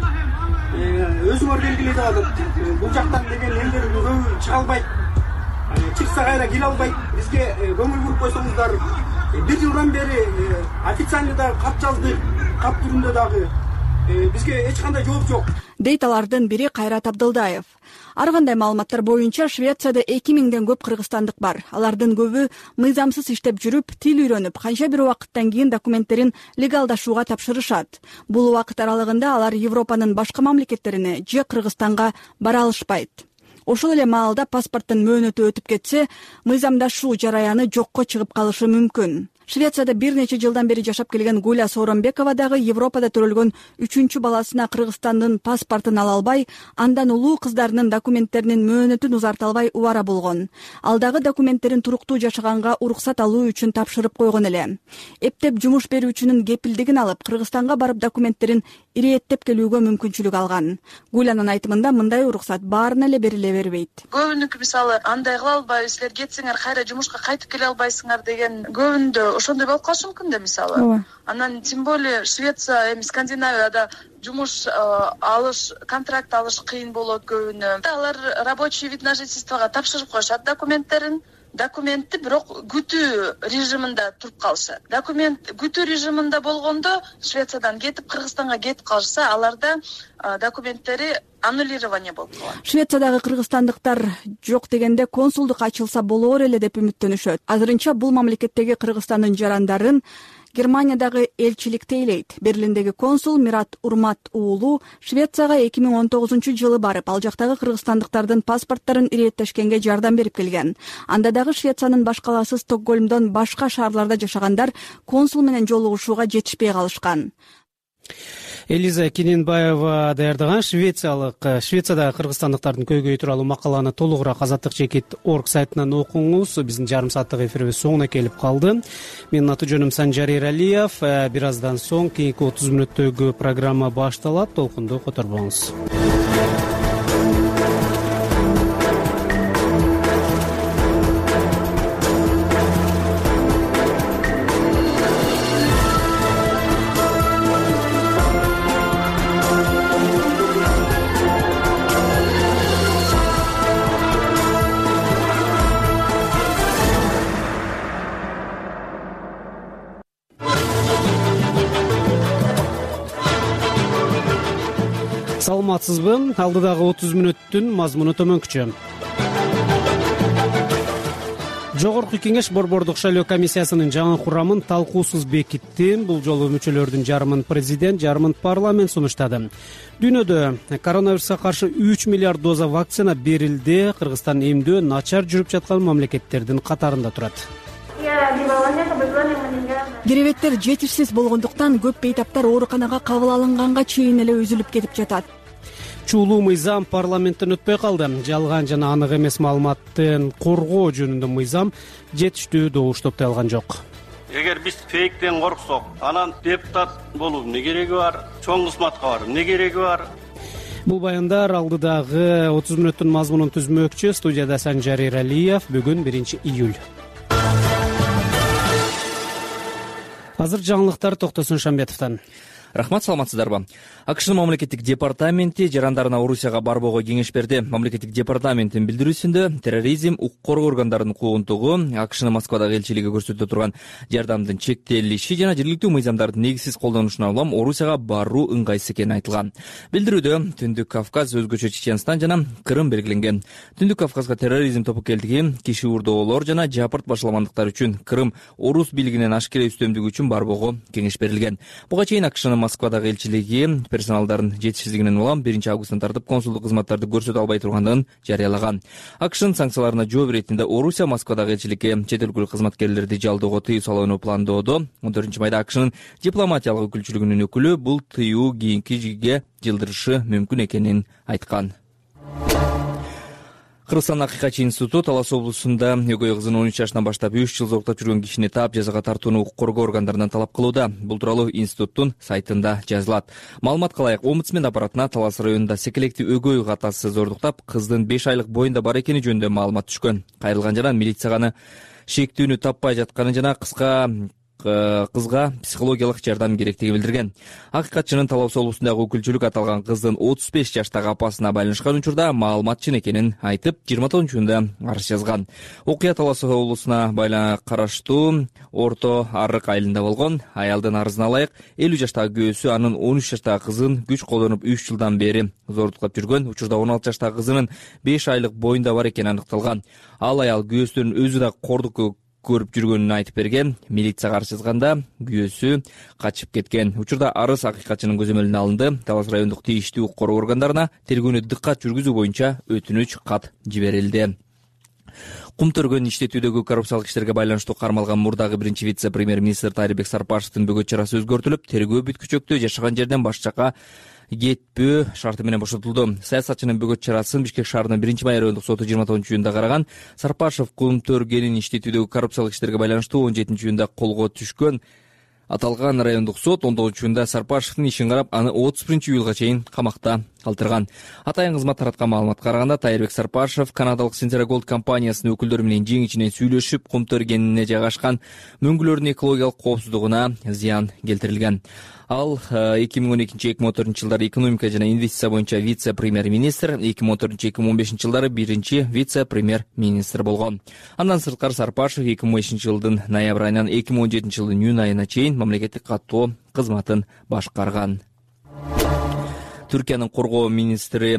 өзүңөр белгилей деп атат. Бул жактан деген элдердин көбү чыга албайт. Чыкса кайра келе албайт. Бизге көңүл буруп койсоңуздар, бир жылдан бери официальный да кат жаздык, кат түрүндө дагы бизге эч кандай жооп жок. Дейт алардын бири Кайрат Абдылдаев. Ар кандай маалыматтар боюнча Швецияда эки миңден көп кыргызстандык бар. Алардын көбү мыйзамсыз иштеп жүрүп, тил үйрөнүп, канча бир убакыттан кийин документтерин легалдашууга тапшырышат. Бул убакыт аралыгында алар Европанын башка мамлекеттерине же Кыргызстанга бара алышпайт. Ошол эле маалда паспорттун мөөнөтү өтүп кетсе, мыйзамдашуу жараяны жокко чыгып калышы мүмкүн. Швецияда бир нече жылдан бери жашап келген Гуля Сооронбекова дагы Европада төрөлгөн үчүнчү баласына Кыргызстандын паспортун ала албай, андан улуу кыздарынын документтеринин мөөнөтүн узарта албай убара болгон. Ал дагы документтерин туруктуу жашаганга уруксат алуу үчүн тапшырып койгон эле. Эптеп жумуш берүүчүнүн кепилдигин алып, Кыргызстанга барып документтерин ирэеттеп келүүгө мүмкүнчүлүк алган. Гулянын айтымында мындай уруксат баарына эле бериле бербейт. Көбүнүкү мисалы андай кыла албайбыз, силер кетсеңер кайра жумушка кайтып келе албайсыңар деген көбүндө ошондой болуп калышы мүмкүн да мисалы. Анан тем более Швеция, эми Скандинавияда жумуш алыш, контракт алыш кыйын болот көбүнө. Алар рабочий вид на жительствого тапшырып коюшат документтерин. Документти бирок күтүү режиминде туруп калышат. Документ күтүү режиминде болгондо Швециядан кетип Кыргызстанга кетип калышса, аларда документтери аннулирование болуп калат. Швециядагы кыргызстандыктар жок дегенде консулдук ачылса болор эле деп үмүттөнүшөт. Азырынча бул мамлекеттеги Кыргызстандын жарандарын Германиядагы элчилик тейлейт. Берлиндеги консул Мират Урмат уулу Швецияга эки миң он тогузунчу жылы барып, ал жактагы кыргызстандыктардын паспорттарын ирэеттешкенге жардам берип келген. Анда дагы Швециянын баш каласы Стокгольмдон башка шаарларда жашагандар консул менен жолугушууга жетишпей калышкан. Элиза Кененбаева даярдаган Швециялык Швециядагы кыргызстандыктардын көйгөйү тууралуу макаланы толугураак азаттык чекит точка орг сайтынан окуңуз. Биздин жарым сааттык эфирибиз соңуна келип калды. Менин аты жөнүм Санжар Эралиев. Бир аздан соң кийинки отуз мүнөттөгү программа башталат. Толкунду которбоңуз. саламатсызбы? Алдыдагы отуз мүнөттүн мазмуну төмөнкүчө. Жогорку кеңеш борбордук шайлоо комиссиясынын жаңы курамын талкуусуз бекитти. Бул жолу мүчөлөрдүн жарымын президент, жарымын парламент сунуштады. Дүйнөдө коронавируска каршы үч миллиард доза вакцина берилди. Кыргызстан эмдөө начар жүрүп жаткан мамлекеттердин катарында турат. Керебеттер жетишсиз болгондуктан көп бейтаптар ооруканага кабыл алынганга чейин эле үзүлүп кетип жатат. Чуулуу мыйзам парламенттен өтпөй калды. Жалган жана анык эмес маалыматтын коргоо жөнүндө мыйзам жетиштүү добуш топтой алган жок. Эгер биз фейктен корксок, анан депутат болуу эмне кереги бар? Чоң кызматка бар, эмне кереги бар? Бул баяндар алдыдагы отуз мүнөттүн мазмунун түзмөкчү. Студияда Санжар Эралиев. Бүгүн биринчи июль. Азыр жаңылыктар Токтосун Шамбетовдон. Рахмат, саламатсыздарбы? АКШнын мамлекеттик департаменти жарандарына Орусияга барбоого кеңеш берди. Мамлекеттик департаменттин билдирүүсүндө терроризм, укук коргоо органдарынын куугунтугу, АКШнын Москвадагы элчилиги көрсөтө турган жардамдын чектелиши жана жергиликтүү мыйзамдардын негизсиз колдонушуна улам Орусияга баруу ыңгайсыз экени айтылган. Билдирүүдө Түндүк Кавказ, өзгөчө Чеченстан жана Крым белгиленген. Түндүк Кавказга терроризм тобокелдиги, киши урдоолор жана жапырт башаламандыктар үчүн, Крым орус бийлигинин ашкере үстөмдүгү үчүн барбоого кеңеш берилген. Буга чейин АКШнын Москвадагы элчилиги персоналдардын жетишсиздигинен улам биринчи августтан тартып консулдук кызматтарды көрсөтө албай тургандыгын жарыялаган. АКШнын санкцияларына жооп иретинде Орусия Москвадагы элчиликке чет өлкөлүк кызматкерлерди жалдоого тыюу салууну пландоодо. он төртүнчү майда АКШнын дипломатиялык өкүлчүлүгүнүн өкүлү бул тыюу кийинки жылга жылдырышы мүмкүн экенин айткан. Кыргызстан акыйкатчы институту Талас облусунда өгөй кызын он үч жашынан баштап үч жыл зооктоп жүргөн кишини таап жазага тартууну укук коргоо органдарынан талап кылууда. Бул тууралуу институттун сайтында жазылат. Маалыматка ылайык, омбудсмен аппаратына Талас районунда секелектүү өгөй атасы зордуктап, кыздын беш айлык боюнда бар экени жөнүндө маалымат түшкөн. Кайрылган жана милицияга аны шектүүнү таппай жатканын жана кыска кызга психологиялык жардам керектигин билдирген. Акыйкатчынын Талас облусундагы өкүлчүлүк аталган кыздын отуз беш жаштагы апасына байланышкан учурда маалымат чын экенин айтып, жыйырма тогузунчу июнда арыз жазган. Окуя Талас облусуна байлана караштуу Орто Арык айылында болгон. Аялдын арызына ылайык, элүү жаштагы күйөөсү анын он үч жаштагы кызын күч колдонуп үч жылдан бери зордуктап жүргөн. Учурда он алты жаштагы кызынын беш айлык боюнда бар экени аныкталган. Ал аял күйөөсүнүн өзү да кордук көрүп жүргөнүн айтып берген. Милицияга арыз жазганда күйөөсү качып кеткен. Учурда арыз акыйкатчынын көзөмөлүнө алынды. Талас райондук тийиштүү укук коргоо органдарына тергөөнү дыккат жүргүзүү боюнча өтүнүч кат жиберилди. Кумтөргөн иштетүүдөгү коррупциялык иштерге байланыштуу кармалган мурдагы биринчи вице-премьер-министр Тайырбек Сарпашевдин бөгөт чарасы өзгөртүлүп, тергөө бүткүчөктө жашаган жерден баш жакка кетпөө шарты менен бошотулду. Саясатчынын бөгөт чарасын Бишкек шаарынын биринчи май райондук соту жыйырма тогузунчу июнда караган. Сарпашев Кумтөргөнүн иштетүүдөгү коррупциялык иштерге байланыштуу он жетинчи июнда колго түшкөн. Аталган райондук сот он тогузунчу июнда Сарпашевдин ишин карап, аны отуз биринчи июлга чейин камакта калтырган. Атайын кызмат тараткан маалыматка караганда, Тайырбек Сарпашев Канадалык Синтера Голд компаниясынын өкүлдөрү менен жең ичинен сүйлөшүп, Кумтөргөнүнө жайгашкан мөңгүлөрдүн экологиялык коопсуздугуна зыян келтирилген. Ал эки миң он экинчи эки миң он төртүнчү жылдары экономика жана инвестиция боюнча вице-премьер-министр, эки миң он төртүнчү эки миң он бешинчи жылдары биринчи вице-премьер-министр болгон. Андан сырткары Сарпашев эки миң он бешинчи жылдын ноябрь айынан эки миң он жетинчи жылдын июнь айына чейин мамлекеттик каттоо кызматын башкарган. Түркиянын коргоо министри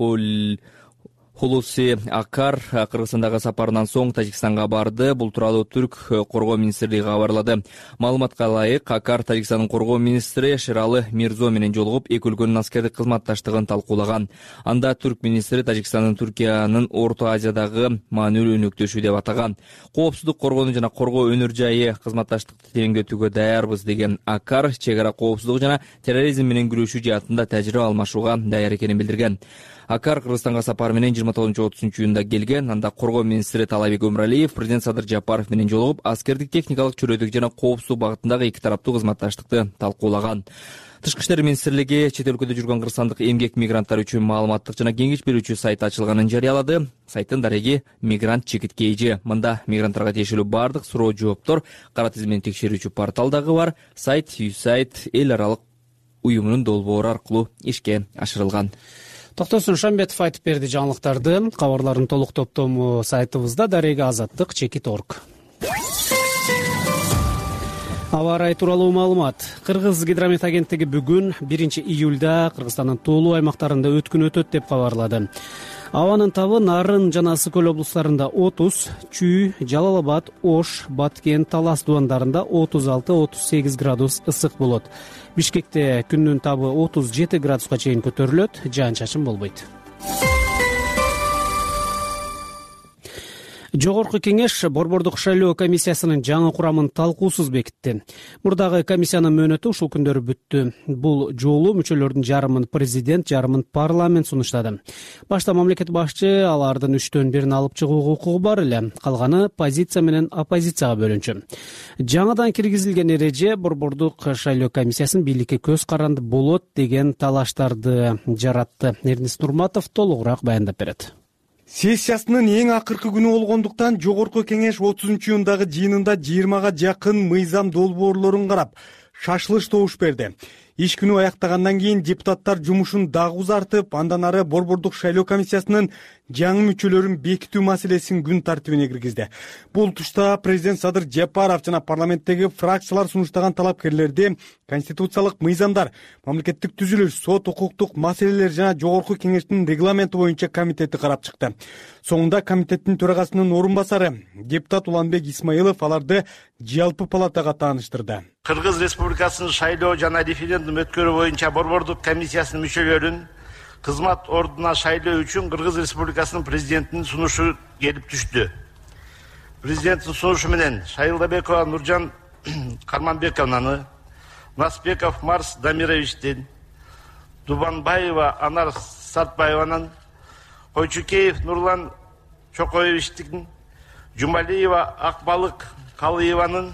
Хулуси Акар Кыргызстандагы сапарынан соң Тажикстанга барды. Бул тууралуу Түрк коргоо министрлиги кабарлады. Маалыматка ылайык, Акар Тажикстандын коргоо министри Шералы Мирзо менен жолугуп, эки өлкөнүн аскердик кызматташтыгын талкуулаган. Анда Түрк министри Тажикстандын Түркиянын Орто Азиядагы маанилүү өнөктөшү деп атаган. Коопсуздук коргоонун жана коргоо өнөр жайы кызматташтыкты тереңдетүүгө даярбыз деген Акар, чек ара коопсуздугу жана терроризм менен күрөшүү жаатында тажрыйба алмашууга даяр экенин билдирген. Акар Кыргызстанга сапар менен жыйырма тогузунчу отузунчу июнда келген. Анда коргоо министри Талабек Өмүралиев президент Садыр Жапаров менен жолугуп, аскердик техникалык чөйрөдүк жана коопсуздук багытындагы эки тараптуу кызматташтыкты талкуулаган. Тышкы иштер министрлиги чет өлкөдө жүргөн кыргызстандык эмгек мигранттар үчүн маалыматтык жана кеңеш берүүчү сайт ачылганын жарыялады. Сайттын дареги Мигрант Чекит Кейжи. Мында мигранттарга тиешелүү бардык суроо жооптор кара тизмени текшерүүчү портал дагы бар. Сайт Юсайт эл аралык уюмунун долбоору аркылуу ишке ашырылган. Токтосун Шамбетов айтып берди жаңылыктарды. Кабарлардын толук топтому сайтыбызда дареги азаттык чекит точка орг. Аба ырайы тууралуу маалымат. Кыргыз гидромет агенттиги бүгүн биринчи июлда Кыргызстандын тоолуу аймактарында өткүн өтөт деп кабарлады. Абанын табы Нарын жана Ысык көл облустарында отуз, Чүй, Жалал Абад, Ош, Баткен, Талас дубандарында отуз алты отуз сегиз градус ысык болот. Бишкекте күндүн табы отуз жети градуска чейин көтөрүлөт, жаан-чачын болбойт. Жогорку кеңеш Борбордук шайлоо комиссиясынын жаңы курамын талкуусуз бекитти. Мурдагы комиссиянын мөөнөтү ушул күндөрү бүттү. Бул жолу мүчөлөрдүн жарымын президент, жарымын парламент сунуштады. Башта мамлекет башчы алардын үчтөн бирин алып чыгуу укугу бар эле, калганы позиция менен оппозицияга бөлүнчү. Жаңадан киргизилген эреже Борбордук шайлоо комиссиясын бийликке көз каранды болот деген талаштарды жаратты. Эрнис Нурматов толугураак баяндап берет. Сессиясынын эң акыркы күнү болгондуктан Жогорку кеңеш отузунчу июндагы жыйынында жыйырмага жакын мыйзам долбоорлорун карап, шашылыш добуш берди. Иш күнү аяктагандан кийин депутаттар жумушун дагы узартып, андан ары Борбордук шайлоо комиссиясынын жаңы мүчөлөрүн бекитүү маселесин күн тартибине киргизди. Бул тушта президент Садыр Жапаров жана парламенттеги фракциялар сунуштаган талапкерлерди конституциялык мыйзамдар, мамлекеттик түзүлүш, сот укуктук маселелер жана Жогорку кеңештин регламенти боюнча комитети карап чыкты. Соңунда комитеттин төрагасынын орун басары депутат Уланбек Исмаилов аларды жалпы палатага тааныштырды. Кыргыз Республикасынын шайлоо жана референдум өткөрүү боюнча Борбордук комиссиясынын мүчөлөрүн кызмат ордуна шайлоо үчүн Кыргыз Республикасынын президентинин сунушу келип түштү. Президенттин сунушу менен Шайлдабекова Нуржан Карманбековнаны, Насбеков Марс Дамировичтин, Дубанбаева Анар Сартбаеванын, Койчукеев Нурлан Чокоевичтин, Жумалиева Акбалык Калыеванын,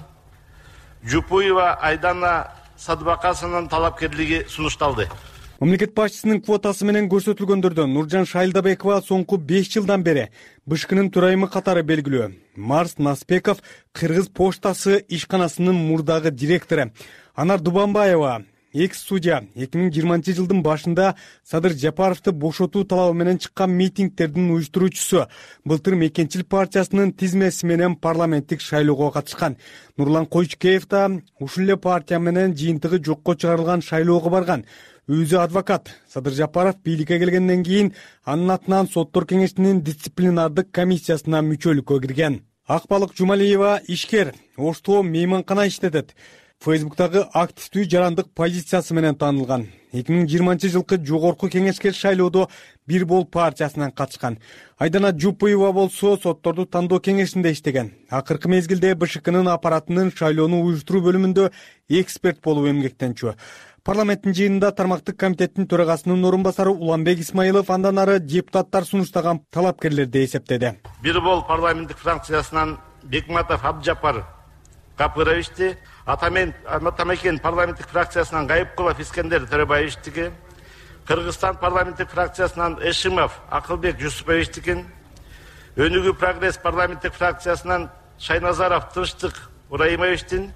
Жупуева Айдана Садыбакасынын талапкерлиги сунушталды. Мамлекет башчысынын квотасы менен көрсөтүлгөндөрдөн Нуржан Шайлдабекова соңку беш жылдан бери БШКнын төрайымы катары белгилүү. Марс Наспеков Кыргыз поштасы ишканасынын мурдагы директору. Анар Дубанбаева экс-судья эки миң жыйырманчы жылдын башында Садыр Жапаровду бошотуу талабы менен чыккан митингдердин уюштуруучусу. Былтыр Мекенчил партиясынын тизмеси менен парламенттик шайлоого катышкан. Нурлан Койчукеев да ушул эле партия менен жыйынтыгы жокко чыгарылган шайлоого барган. Өзү адвокат. Садыр Жапаров бийликке келгенден кийин анын атынан соттор кеңешинин дисциплинардык комиссиясына мүчөлүккө кирген. Акбалык Жумалиева ишкер, Ошто мейманкана иштетет. Фейсбуктагы активдүү жарандык позициясы менен таанылган. эки миң жыйырманчы жылкы Жогорку кеңешке шайлоодо Бир Бол партиясынан катышкан. Айдана Жупуева болсо сотторду тандоо кеңешинде иштеген. Акыркы мезгилде БШКнын аппаратынын шайлоону уюштуруу бөлүмүндө эксперт болуп эмгектенчү. Парламенттин жыйынында тармактык комитеттин төрагасынын орун басары Уланбек Исмаилов андан ары депутаттар сунуштаган талапкерлерди эсептеди. Бир Бол парламенттик фракциясынан Бекматов Абджапар Капыровичти, Атамен Атамекен парламенттик фракциясынан Гайыпкулов Искендер Төрөбаевичтики, Кыргызстан парламенттик фракциясынан Эшимов Акылбек Жусуповичтикин, Өнүгүү Прогресс парламенттик фракциясынан Шайназаров Тынчтык Ураимовичтин,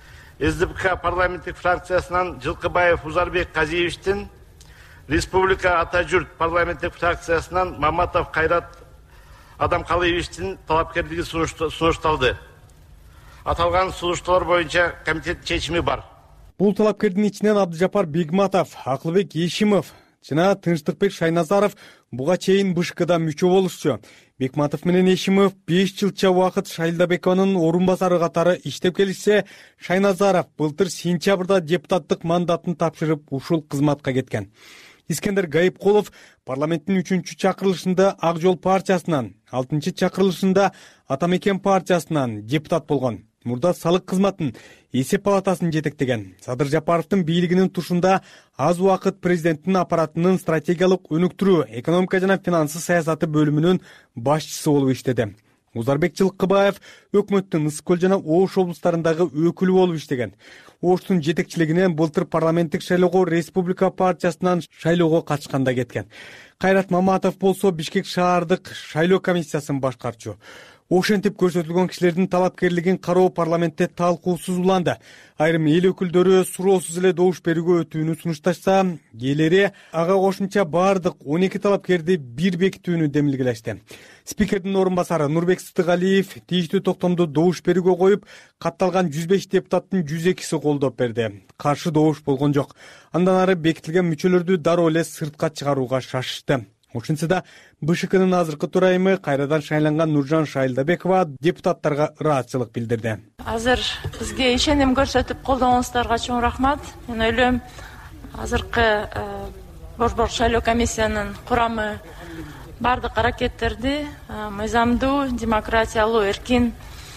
СДПК парламенттик фракциясынан Жылкыбаев Узарбек Казиевичтин, Республика Ата-Журт парламенттик фракциясынан Маматов Кайрат Адамкалыевичтин талапкерлиги сунушталды. Аталган сунуштуулар боюнча комитет чечими бар. Бул талапкердин ичинен Абдыжапар Бегматов, Акылбек Ешимов жана Тынчтыкбек Шайназаров буга чейин БШКда мүчө болушчу. Бекматов менен Ешимов беш жылча убакыт Шайлдабекованын орун басары катары иштеп келишсе, Шайназаров былтыр сентябрда депутаттык мандатын тапшырып ушул кызматка кеткен. Искендер Гайыпкулов парламенттин үчүнчү чакырылышында Ак Жол партиясынан, алтынчы чакырылышында Атамекен партиясынан депутат болгон. Мурда салык кызматын, эсеп палатасын жетектеген. Садыр Жапаровдун бийлигинин тушунда аз убакыт президенттин аппаратынын стратегиялык өнүктүрүү, экономика жана финансы саясаты бөлүмүнүн башчысы болуп иштеди. Узарбек Жылкыбаев өкмөттүн Ысык көл жана Ош облустарындагы өкүлү болуп иштеген. Оштун жетекчилигинен былтыр парламенттик шайлоого Республика партиясынан шайлоого катышканда кеткен. Кайрат Маматов болсо Бишкек шаардык шайлоо комиссиясын башкарчу. ошентип көрсөтүлгөн кишилердин талапкерлигин кароо парламентте талкуусуз уланды. Айрым эл өкүлдөрү суроосуз эле добуш берүүгө өтүүнү сунушташса, кээleri ага кошумча баардык он эки талапкерди бир бекитүүнү демилгелешти. Спикердин орун басары Нурбек Сыдыгалиев тийиштүү токтомду добуш берүүгө коюп, катталган жүз беш депутаттын жүз экиси колдоп берди. Каршы добуш болгон жок. Андан ары бекитилген мүчөлөрдү дароо эле сыртка чыгарууга шашышты. Ошентсе да БШКнын азыркы төрайымы кайрадан шайланган Нуржан Шайлдабекова депутаттарга ыраазычылык билдирди. Азыр бизге ишеним көрсөтүп колдогонуңуздарга чоң рахмат. Мен ойлойм, азыркы Борбор шайлоо комиссиянын курамы бардык аракеттерди мыйзамдуу, демократиялуу, эркин,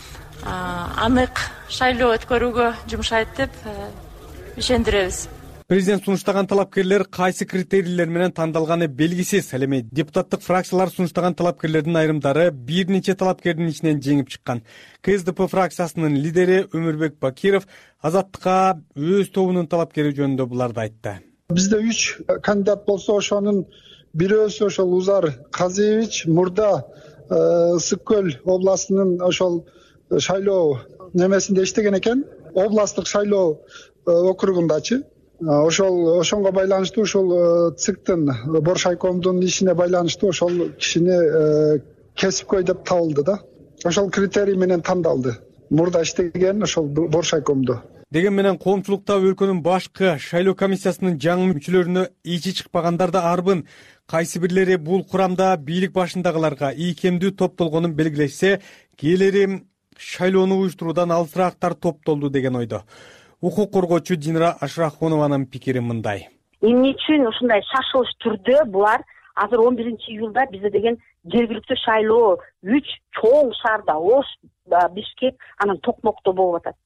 анык шайлоо өткөрүүгө жумшайт деп ишендиребиз. Президент сунуштаган талапкерлер кайсы критерийлер менен тандалганы белгисиз. Ал эми депутаттык фракциялар сунуштаган талапкерлердин айрымдары бир нече талапкердин ичинен жеңип чыккан. КСДП фракциясынын лидери Өмүрбек Бакиров Азаттыкка өз тобунун талапкери жөнүндө буларды айтты. Бизде үч кандидат болсо, ошонун бирөөсү ошол Узар Казиевич мурда Ысык көл областынын ошол шайлоо немесинде иштеген экен. Областтык шайлоо округундачы. Ошол ошонго байланыштуу ошол ЦИКтин Боршайкомдун ишине байланыштуу ошол кишини кесипкөй деп табылды да. Ошол критерий менен тандалды. Мурда иштеген ошол Боршайкомдо. Деген менен коомчулукта өлкөнүн башкы шайлоо комиссиясынын жаңы мүчөлөрүнө ичи чыкпагандар да арбын. Кайсы бирлери бул курамда бийлик башындагыларга ийкемдүү топтолгонун белгилешсе, кээleri шайлоону уюштуруудан алысыраактар топтолду деген ойдо. Укук коргоочу Динара Ашрахонованын пикири мындай. Эмне үчүн ушундай шашылыш түрдө булар азыр он биринчи июлда бизде деген жергиликтүү шайлоо үч чоң шаарда Ош, Бишкек, анан Токмокто болуп атат.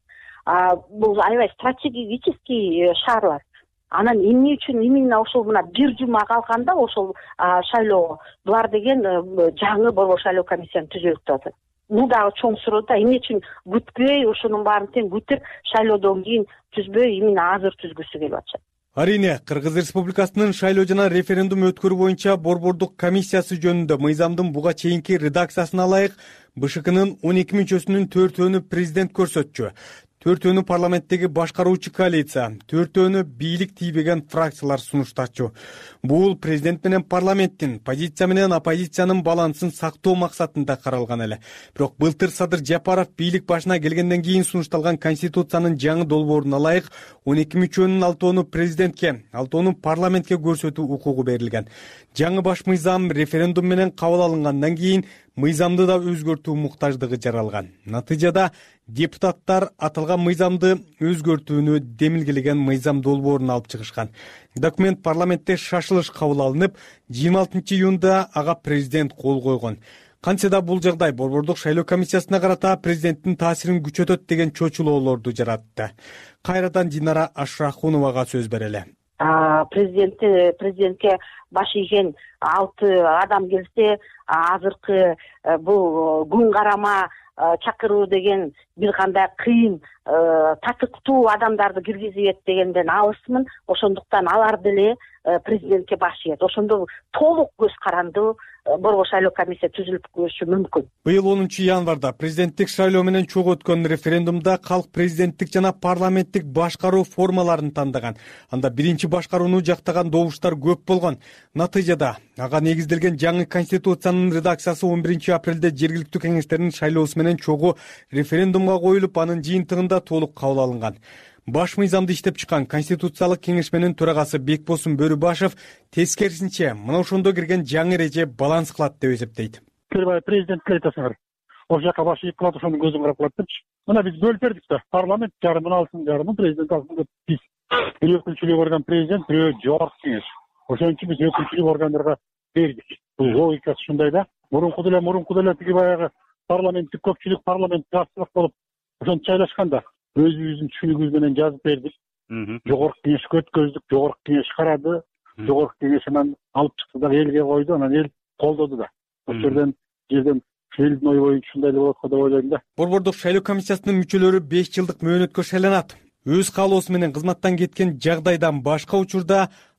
Бул аябай стратегический шаарлар. Анан эмне үчүн именно ошол мына бир жума калганда ошол шайлоо булар деген жаңы Борбор шайлоо комиссияны түзөлүп атат. Бул дагы чоң суроо да, эмне үчүн күтпөй ошонун баарын тең бүтүп шайлоодон кийин түзбөй именно азыр түзгүсү келип атышат. Арине, Кыргыз Республикасынын шайлоо жана референдум өткөрүү боюнча борбордук комиссиясы жөнүндө мыйзамдын буга чейинки редакциясына ылайык БШКнын он эки мүчөсүнүн төртөөнү президент көрсөтчү, төртөөнү парламенттеги башкаруучу коалиция, төртөөнү бийлик тийбеген фракциялар сунуштачу. Бул президент менен парламенттин, позиция менен оппозициянын балансын сактоо максатында каралган эле. Бирок былтыр Садыр Жапаров бийлик башына келгенден кийин сунушталган конституциянын жаңы долбооруна ылайык он эки мүчөнүн алтоону президентке, алтоону парламентке көрсөтүү укугу берилген. Жаңы баш мыйзам референдум менен кабыл алынгандан кийин мыйзамды да өзгөртүү муктаждыгы жаралган. Натыйжада депутаттар аталган мыйзамды өзгөртүүнү демилгелеген мыйзам долбоорун алып чыгышкан. Документ парламентте шашылыш кабыл алынып, жыйырма алтынчы июнда ага президент кол койгон. Кантсе да бул жагдай борбордук шайлоо комиссиясына карата президенттин таасирин күчөтөт деген чочулоолорду жаратты. Кайрадан Динара Ашрахуновага сөз берели. Президентти президентке баш ийген алты адам келсе, азыркы бул күн карама чакыруу деген бир кандай кыйын, татыктуу адамдарды киргизет дегенден алысмын. Ошондуктан алар деле президентке баш ийет. Ошондо толук көз карандуу Борбор шайлоо комиссия түзүлүп көрүшү мүмкүн. Быйыл онунчу январда президенттик шайлоо менен чогуу өткөн референдумда калк президенттик жана парламенттик башкаруу формаларын тандаган. Анда биринчи башкарууну жактаган добуштар көп болгон. Натыйжада ага негизделген жаңы конституциянын редакциясы он биринчи апрелде жергиликтүү кеңештердин шайлоосу менен чогуу референдумга коюлуп, анын жыйынтыгында толук кабыл алынган. Баш мыйзамды иштеп чыккан Конституциялык кеңешменин төрагасы Бекбосун Бөрүбашев тескерисинче мына ошондо кирген жаңы эреже баланс кылат деп эсептейт. Президентке айтасыңар, ошол жака баш ийип калат, ошонун көзүн карап калат депчи. Мына биз бөлүп бердик да. Парламент жарымын алсын, жарымын президент алсын деп биз бир өкүлчүлүк орган президент, бирөө жогорку кеңеш. Ошон үчүн биз өкүлчүлүк органдарга бердик. Бул логикасы ушундай да. Мурунку деле мурунку деле тиги баягы парламенттик көпчүлүк, парламенттик азчылык болуп ошентип жайлашканда өзүбүздүн түшүнүгүбүз менен жазып бердик. Жогорку кеңешке өткөздүк, жогорку кеңеш карады, жогорку кеңеш анан алып чыкты да элге койду, анан эл колдоду да. Ошол жерден жерден элдин ою боюнча ушундай эле болот го деп ойлойм да. Борбордук шайлоо комиссиясынын мүчөлөрү беш жылдык мөөнөткө шайланат. Өз каалоосу менен кызматтан кеткен жагдайдан башка учурда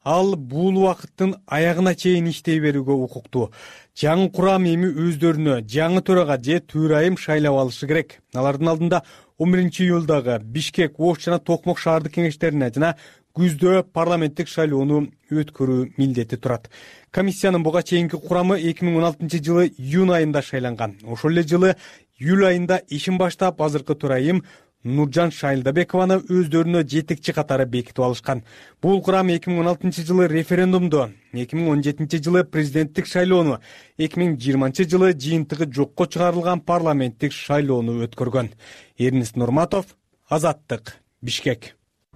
ал бул убакыттын аягына чейин иштей берүүгө укуктуу. Жаңы курам эми өздөрүнө жаңы төрага же төрайым шайлап алышы керек. Алардын алдында он биринчи июлдагы Бишкек, Ош жана Токмок шаардык кеңештерине жана күздө парламенттик шайлоону өткөрүү милдети турат. Комиссиянын буга чейинки курамы эки миң он алтынчы жылы июнь айында шайланган. Ошол эле жылы июль айында ишин баштап, азыркы төрайым Нуржан Шайлдабекованы өздөрүнө жетекчи катары бекитип алышкан. Бул курам эки миң он алтынчы жылы референдумду, эки миң он жетинчи жылы президенттик шайлоону, эки миң жыйырманчы жылы жыйынтыгы жокко чыгарылган парламенттик шайлоону өткөргөн. Эрнис Нурматов, Азаттык, Бишкек.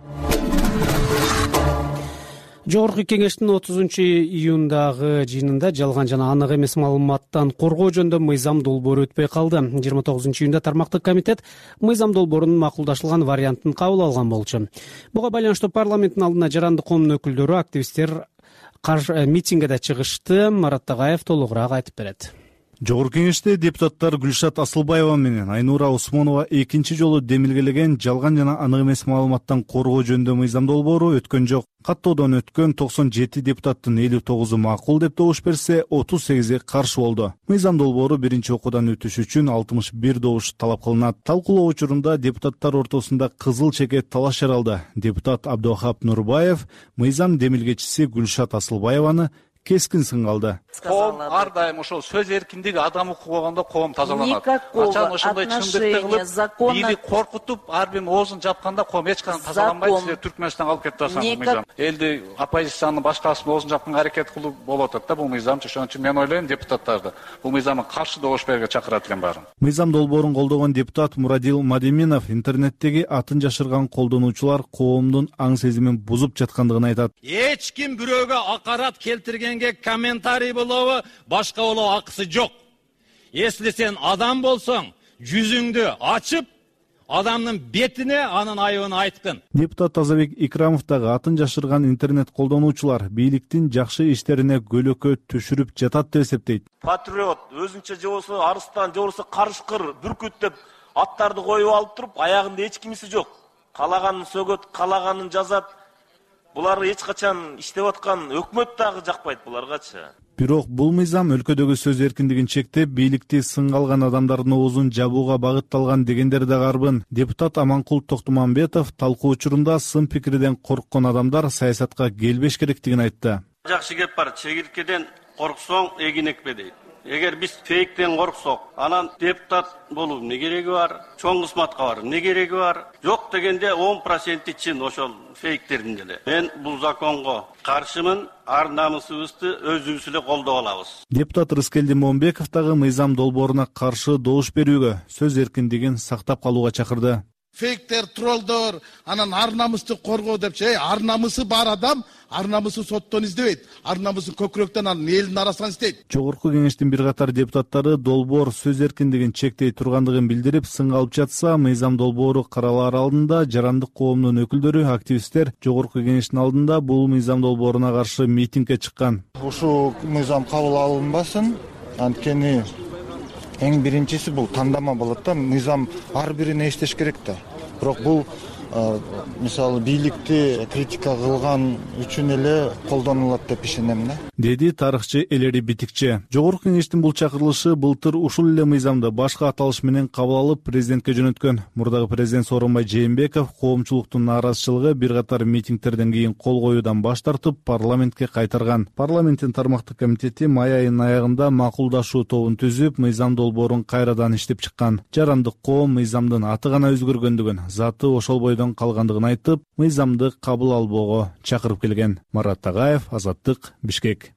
Жогорку кеңештин отузунчу июндагы жыйынында жалган жана анык эмес маалыматтан коргоо жөнүндө мыйзам долбоору өтпөй калды. жыйырма тогузунчу июнда тармактык комитет мыйзам долбоорунун макулдашылган вариантын кабыл алган болчу. Буга байланыштуу парламенттин алдына жарандык коомдун өкүлдөрү, активисттер митингге да чыгышты. Марат Тагаев толугураак айтып берет. Жогорку кеңеште депутаттар Гүлшат Асылбаева менен Айнура Усмонова экинчи жолу демилгелеген жалган жана анык эмес маалыматтан коргоо жөнүндө мыйзам долбоору өткөн жок. Каттоодон өткөн токсон жети депутаттын элүү тогузу макул деп добуш берсе, отуз сегизи каршы болду. Мыйзам долбоору биринчи окуудан өтүш үчүн алтымыш бир добуш талап кылынат. Талкуулоо учурунда депутаттар ортосунда кызыл чекет талаш жаралды. Депутат Абдухап Нурбаев мыйзам демилгечиси Гүлшат Асылбаеваны кескин сынга алды. Коом ар дайым ошол сөз эркиндиги, адам укугу болгондо коом тазаланат. Ачан ошондой чындыкты кылып, бири коркутуп, ар бирин оозун жапканда коом эч качан тазаланбайт. Силер Түркмөнстан алып кетип атасыңар мыйзам. Элди оппозициянын башкасын оозун жапканга аракет кылып болуп атат да бул мыйзам. Ошон үчүн мен ойлойм, депутаттарды бул мыйзамга каршы добуш берүүгө чакырат экен баарын. Мыйзам долбоорун колдогон депутат Мурадил Мадеминов интернеттеги атын жашырган колдонуучулар коомдун аң сезимин бузуп жаткандыгын айтат. Эч ким бирөөгө акарат келтирген комментарий болобу, башка болобу акысы жок. Если сен адам болсоң, жүзүңдү ачып, адамдын бетине анын айыбын айткын. Депутат Тазабек Икрамов дагы атын жашырган интернет колдонуучулар бийликтин жакшы иштерине көлөкө түшүрүп жатат деп эсептейт. Патриот өзүнчө же болсо арыстан, же болсо карышкыр, бүркүт деп аттарды коюп алып туруп, аягында эч кимиси жок. Калаганын сөгөт, калаганын жазат. Булар эч качан иштеп аткан өкмөт дагы жакпайт буларгачы. Бирок бул мыйзам өлкөдөгү сөз эркиндигин чектеп, бийликти сынга алган адамдардын оозун жабууга багытталган дегендер да карбын. Депутат Аманкул Токтомамбетов талкуу учурунда сын пикирден корккон адамдар саясатка келбеш керектигин айтты. Жакшы кеп бар, чегирткеден корксоң эгин экпе дейт. Эгер биз фейктен корксок, анан депутат болуу эмне кереги бар? Чоң кызматка бар, эмне кереги бар? Жок дегенде он проценти чын ошол фейктердин деле. Мен бул законго каршымын, ар намысыбызды өзүбүз эле колдоп алабыз. Депутат Рыскелди Момбеков дагы мыйзам долбооруна каршы добуш берүүгө, сөз эркиндигин сактап калууга чакырды. Фейктер, троллдор, анан ар намысты коргоо депчи, ар намысы бар адам ар намысы соттон издебейт, ар намысы көкүрөктөн анын элдин арасынан издейт. Жогорку кеңештин бир катар депутаттары долбоор сөз эркиндигин чектей тургандыгын билдирип, сынга алып жатса, мыйзам долбоору каралаар алдында жарандык коомдун өкүлдөрү, активисттер жогорку кеңештин алдында бул мыйзам долбооруна каршы митингге чыккан. Ушул мыйзам кабыл алынбасын, анткени эң биринчиси бул тандама болот да, мыйзам ар бирине эстеш керек да. Бирок бул мисалы бийликти критика кылган үчүн эле колдонулат деп ишенем да. Деди тарыхчы Элери Битикчи. Жогорку кеңештин бул чакырылышы былтыр ушул эле мыйзамды башка аталыш менен кабыл алып президентке жөнөткөн. Мурдагы президент Сооронбай Жээнбеков коомчулуктун нааразычылыгы бир катар митингтерден кийин кол коюудан баш тартып парламентке кайтарган. Парламенттин тармактык комитети май айынын аягында макулдашуу тобун түзүп, мыйзам долбоорун кайрадан иштеп чыккан. Жарандык коом мыйзамдын аты гана өзгөргөндүгүн, заты ошол бойдон калгандыгын айтып, мыйзамды кабыл албоого чакырып келген. Марат Тагаев, Азаттык, Бишкек.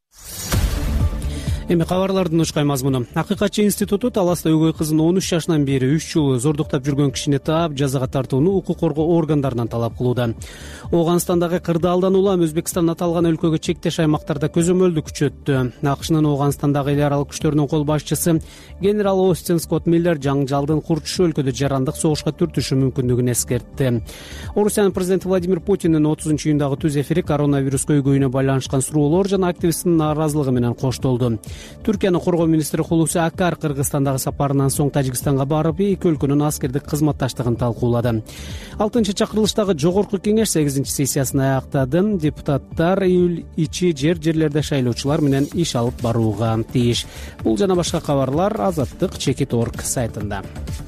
Эми кабарлардын учкай мазмуну. Акыйкатчы институту Таласта өгөй кызын он үч жашынан бери үч жыл зордуктап жүргөн кишини таап, жазага тартууну укук коргоо органдарынан талап кылууда. Ооганстандагы кырдаалдан улам Өзбекстан аталган өлкөгө чектеш аймактарда көзөмөлдү күчөттү. АКШнын Ооганстандагы эл аралык күчтөрүнүн кол башчысы генерал Остин Скотт Миллер жаңжалдын курчушу өлкөдө жарандык согушка түртүшү мүмкүндүгүн эскертти. Орусиянын президенти Владимир Путиндин отузунчу июндагы түз эфири коронавирус көйгөйүнө байланышкан суроолор жана активисттин нааразылыгы менен коштолду. Түркиянын коргоо министри Хулуси Акар Кыргызстандагы сапарынан соң Тажикстанга барып, эки өлкөнүн аскердик кызматташтыгын талкуулады. алтынчы чакырылыштагы жогорку кеңеш сегизинчи сессиясын аяктады. Депутаттар июль ичи жер жерлерде шайлоочулар менен иш алып барууга тийиш. Бул жана башка кабарлар Азаттык Чекит орг сайтында.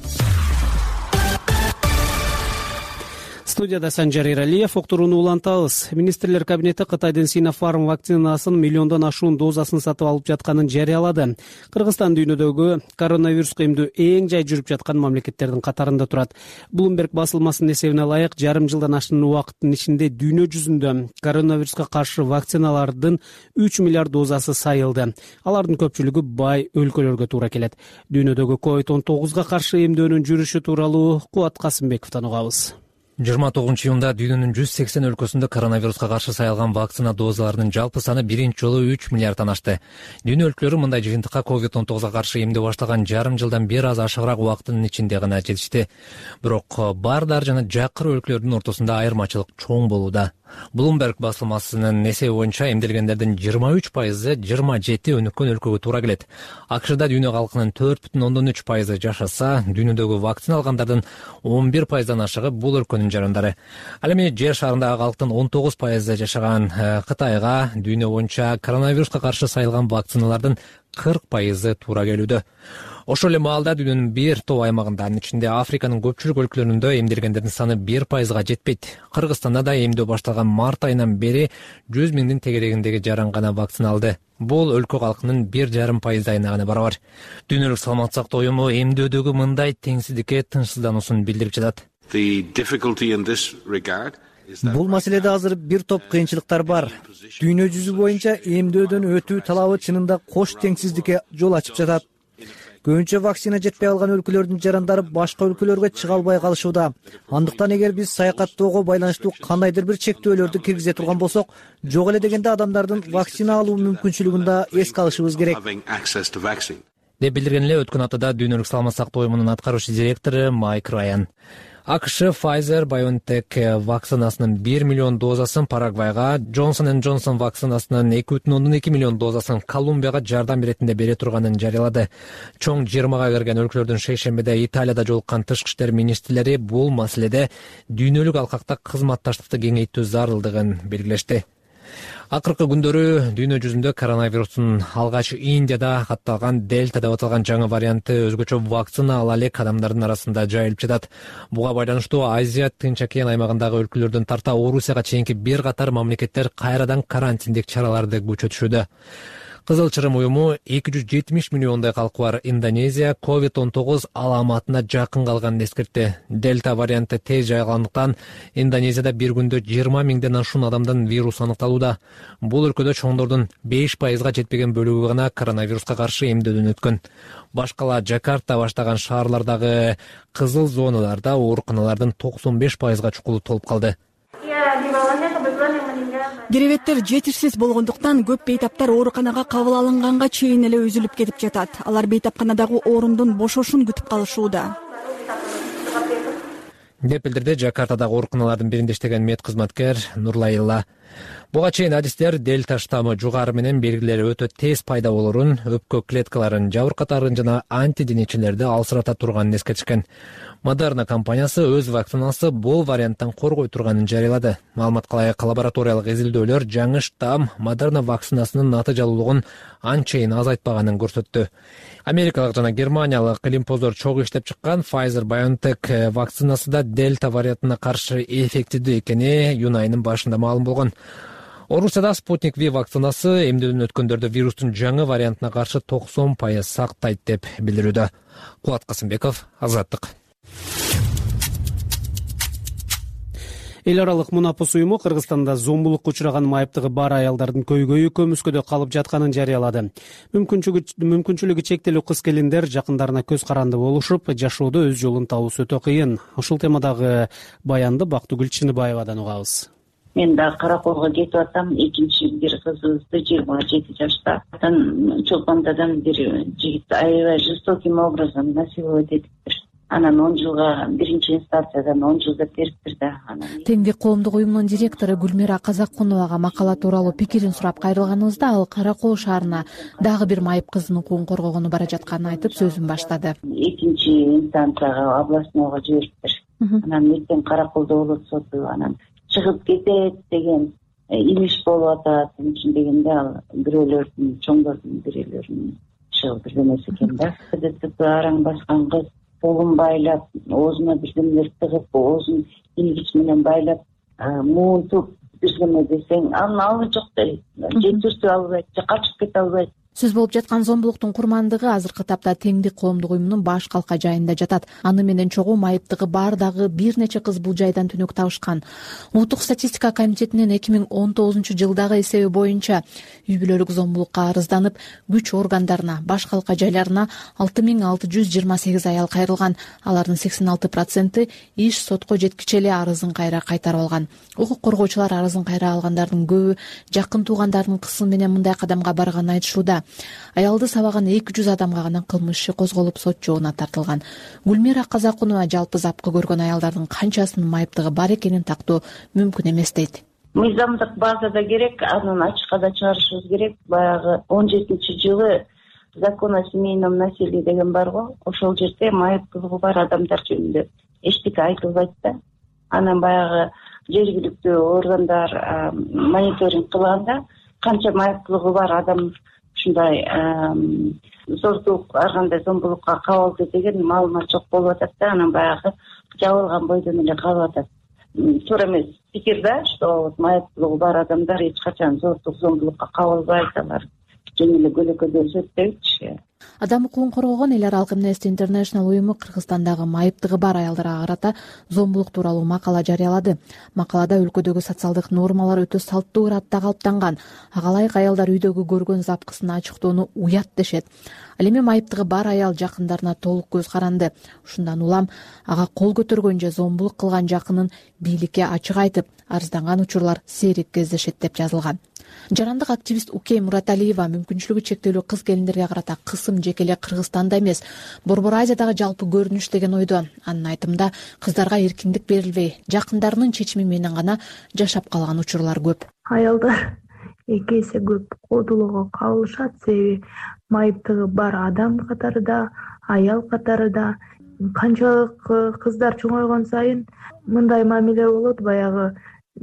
Студияда Санжар Иралиев, уктурууну улантабыз. Министрлер кабинети Кытайдын Синофарм вакцинасын миллиондон ашуун дозасын сатып алып жатканын жарыялады. Кыргызстан дүйнөдөгү коронавируска эмдөө эң жай жүрүп жаткан мамлекеттердин катарында турат. Bloomberg басылмасынын эсебине ылайык, жарым жылдан ашуун убакыттын ичинде дүйнө жүзүндө коронавируска каршы вакциналардын үч миллиард дозасы сайылды. Алардын көпчүлүгү бай өлкөлөргө туура келет. Дүйнөдөгү ковид он тогузга каршы эмдөөнүн жүрүшү тууралуу Кубат Касымбековдон угабыз. жыйырма тогузунчу июнда дүйнөнүн жүз сексен өлкөсүндө коронавируска каршы сайылган вакцина дозаларынын жалпы саны биринчи жолу үч миллиардтан ашты. Дүйнө өлкөлөрү мындай жыйынтыкка ковид он тогузга каршы эмдөө башталган жарым жылдан бир аз ашыгыраак убакыттын ичинде гана жетишти. Бирок баардар жана жакыр өлкөлөрдүн ортосунда айырмачылык чоң болууда. Bloomberg басылмасынын эсеби боюнча эмделгендердин жыйырма үч пайызы жыйырма жети өнүккөн өлкөгө туура келет. АКШда дүйнө калкынын төрт бүтүн ондон үч пайызы жашаса, дүйнөдөгү вакцина алгандардын он бир пайыздан ашыгы бул өлкөнүн жарандары. Ал эми жер шарындагы калктын он тогуз пайызы жашаган Кытайга дүйнө боюнча коронавируска каршы сайылган вакциналардын кырк пайызы туура келүүдө. Ошол эле маалда дүйнөнүн бир топ аймагында, анын ичинде Африканын көпчүлүк өлкөлөрүндө эмделгендердин саны бир пайызга жетпейт. Кыргызстанда да эмдөө башталган март айынан бери жүз миңдин тегерегиндеги жаран гана вакцина алды. Бул өлкө калкынын бир жарым пайыздайына гана барабар. Дүйнөлүк саламаттык сактоо уюму эмдөөдөгү мындай теңсиздикке тынчсыздануусун билдирип жатат. Бул маселеде азыр бир топ кыйынчылыктар бар. Дүйнө жүзү боюнча эмдөөдөн өтүү талабы чынында кош теңсиздикке жол ачып жатат. Көбүнчө вакцина жетпей алган өлкөлөрдүн жарандары башка өлкөлөргө чыга албай калышууда. Андыктан эгер биз саякаттоого байланыштуу кандайдыр бир чектөөлөрдү киргизе турган болсок, жок эле дегенде адамдардын вакцина алуу мүмкүнчүлүгүн да эске алышыбыз керек. деп билдирген эле өткөн аптада дүйнөлүк саламаттык сактоо уюмунун аткаруучу директору Майк Райан. АКШ Pfizer-BioNTech вакцинасынын бир миллион дозасын Парагвайга, Johnson энд Johnson вакцинасынын эки бүтүн ондон эки миллион дозасын Колумбияга жардам иретинде бере турганын жарыялады. Чоң жыйырмага кирген өлкөлөрдүн шейшембиде Италияда жолуккан тышкы иштер министрлери бул маселеде дүйнөлүк алкакта кызматташтыкты кеңейтүү зарылдыгын белгилешти. Акыркы күндөрү дүйнө жүзүндө коронавирустун алгач Индияда катталган дельта деп аталган жаңы варианты өзгөчө вакцина ала элек адамдардын арасында жайылып жатат. Буга байланыштуу Азия, Тынч океан аймагындагы өлкөлөрдөн тарта Орусияга чейинки бир катар мамлекеттер кайрадан карантиндик чараларды күчөтүшүүдө. Кызыл Чырым уюму эки жүз жетимиш миллиондой калкы бар Индонезия ковид он тогуз аламатына жакын калганын эскертти. Дельта варианты тез жайылгандыктан Индонезияда бир күндө жыйырма миңден ашуун адамдын вирус аныкталууда. Бул өлкөдө чоңдордун беш пайызга жетпеген бөлүгү гана коронавируска каршы эмдөөдөн өткөн. Башкала Жакарта баштаган шаарлардагы кызыл зоналарда ооруканалардын токсон беш пайызга чукулу толуп калды. Керебеттер жетишсиз болгондуктан көп бейтаптар ооруканага кабыл алынганга чейин эле үзүлүп кетип жатат. Алар бейтапканадагы орундун бошошун күтүп калышууда. деп билдирди Жакартадагы ооруканалардын биринде иштеген мед кызматкер Нурлайылла. Буга чейин адистер дельта штаммы жугары менен белгилери өтө тез пайда болорун, өпкө клеткаларын жабыркатарын жана антиденечелерди алсырата турганын эскертишкен. Moderna компаниясы өз вакцинасы бул варианттан коргой турганын жарыялады. Маалыматка ылайык лабораториялык изилдөөлөр жаңы штамм Moderna вакцинасынын натыйжалуулугун анчейин азайтпаганын көрсөттү. Америкалык жана германиялык илимпоздор чогуу иштеп чыккан Pfizer-BioNTech вакцинасы да дельта вариантына каршы эффективдүү экени июнь айынын башында маалым болгон. Орусияда Спутник V вакцинасы эмдөөдөн өткөндөрдө вирустун жаңы вариантына каршы токсон пайыз сактайт деп билдирүүдө. Кубат Касымбеков, Азаттык. Эл аралык Мунапус уюму Кыргызстанда зомбулукка учураган майыптыгы бар аялдардын көйгөйү көмүскөдө калып жатканын жарыялады. Мүмкүнчүлүгү чектелүү кыз келиндер жакындарына көз каранды болушуп, жашоодо өз жолун табуусу өтө кыйын. Ушул темадагы баянды Бактыгүл Чыныбаевадан угабыз. Мен да Караколго кетип атам, экинчи бир кызыбызды жыйырма жети жашта. Чолпондадан бир жигит аябай жестоким образом насиловать этиптир. анан он жылга биринчи инстанциядан он жыл деп бериптир да. Теңдик коомдук уюмунун директору Гүлмира Казаккуновага макала тууралуу пикирин сурап кайрылганыбызда ал Кара Кол шаарына дагы бир майып кыздын укугун коргогону бара жатканын айтып сөзүн баштады. Экинчи инстанцияга, областнойго жибериптир. Анан эртең Кара Колдо болот соту, анан чыгып кетет деген имиш болуп атат. Ичин дегенде ал бирөөлөрдүн, чоңдордун бирөөлөрүнүн чыгып жүргөн экен да. ДЦП араң баскан кыз колун байлап, оозуна бирдемелер тыгып, оозун илгич менен байлап, муунтуп бирдеме десең, анын алыбы жок дейт. Же түртүп албайт, же качып кете албайт. Сөз болуп жаткан зомбулуктун курмандыгы азыркы тапта Теңдик коомдук уюмунун баш калка жайында жатат. Аны менен чогуу майыптыгы бар дагы бир нече кыз бул жайдан түнөк табышкан. Улуттук статистика комитетинин эки миң он тогузунчу жылдагы эсеби боюнча үй бүлөлүк зомбулукка арызданып, күч органдарына, баш калка жайларына алты миң алты жүз жыйырма сегиз аял кайрылган. Алардын сексен алты проценти иш сотко жеткиче эле арызын кайра кайтарып алган. Укук коргоочулар арызын кайра алгандардын көбү жакын туугандарынын кысымы менен мындай кадамга барганын айтышууда. Аялды сабаган эки жүз адамга гана кылмыш иши козголуп сот жообуна тартылган. Гүлмира Казакунова жалпы запкы көргөн аялдардын канчасынын майыптыгы бар экенин тактоо мүмкүн эмес дейт. Мыйзамдык базада керек, анын ачыкка да чыгарышыбыз керек. Баягы он жетинчи жылы закон о семейном насилии деген бар го, ошол жерде майыптыгы бар адамдар жөнүндө эчтеке айтылбайт да. Анан баягы жергиликтүү органдар мониторинг кылганда канча майыптылыгы бар адам ушундай зордук, ар кандай зомбулукка кабылды деген маалымат жок болуп атат да. Анан баягы жабылган бойдон эле калып атат. Туура эмес пикир да, что майыптылыгы бар адамдар эч качан зордук, зомбулукка кабылбайт, алар жөн эле көлөкөдө өсөт депчи. Адам укугун коргогон эл аралык Amnesty International уюму Кыргызстандагы майыптыгы бар аялдарга карата зомбулук тууралуу макала жарыялады. Макалада өлкөдөгү социалдык нормалар өтө салттуу ыратта калыптанган. Ага ылайык аялдар үйдөгү көргөн запкысын ачыктоону уят дешет. Ал эми майыптыгы бар аял жакындарына толук көз каранды. Ушундан улам ага кол көтөргөн же зомбулук кылган жакынын бийликке ачык айтып, арызданган учурлар сейрек кездешет деп жазылган. Жарандык активист Укей Мураталиева мүмкүнчүлүгү чектелүү кыз келиндерге карата кысым жеке эле Кыргызстанда эмес, Борбор Азиядагы жалпы көрүнүш деген ойдо. Анын айтымында кыздарга эркиндик берилбей, жакындарынын чечими менен гана жашап калган учурлар көп. Аялдар эки эсе көп кодулоого кабылышат, себеби майыптыгы бар адам катарында, аял катарында. Канчалык кыздар чоңойгон сайын мындай мамиле болот, баягы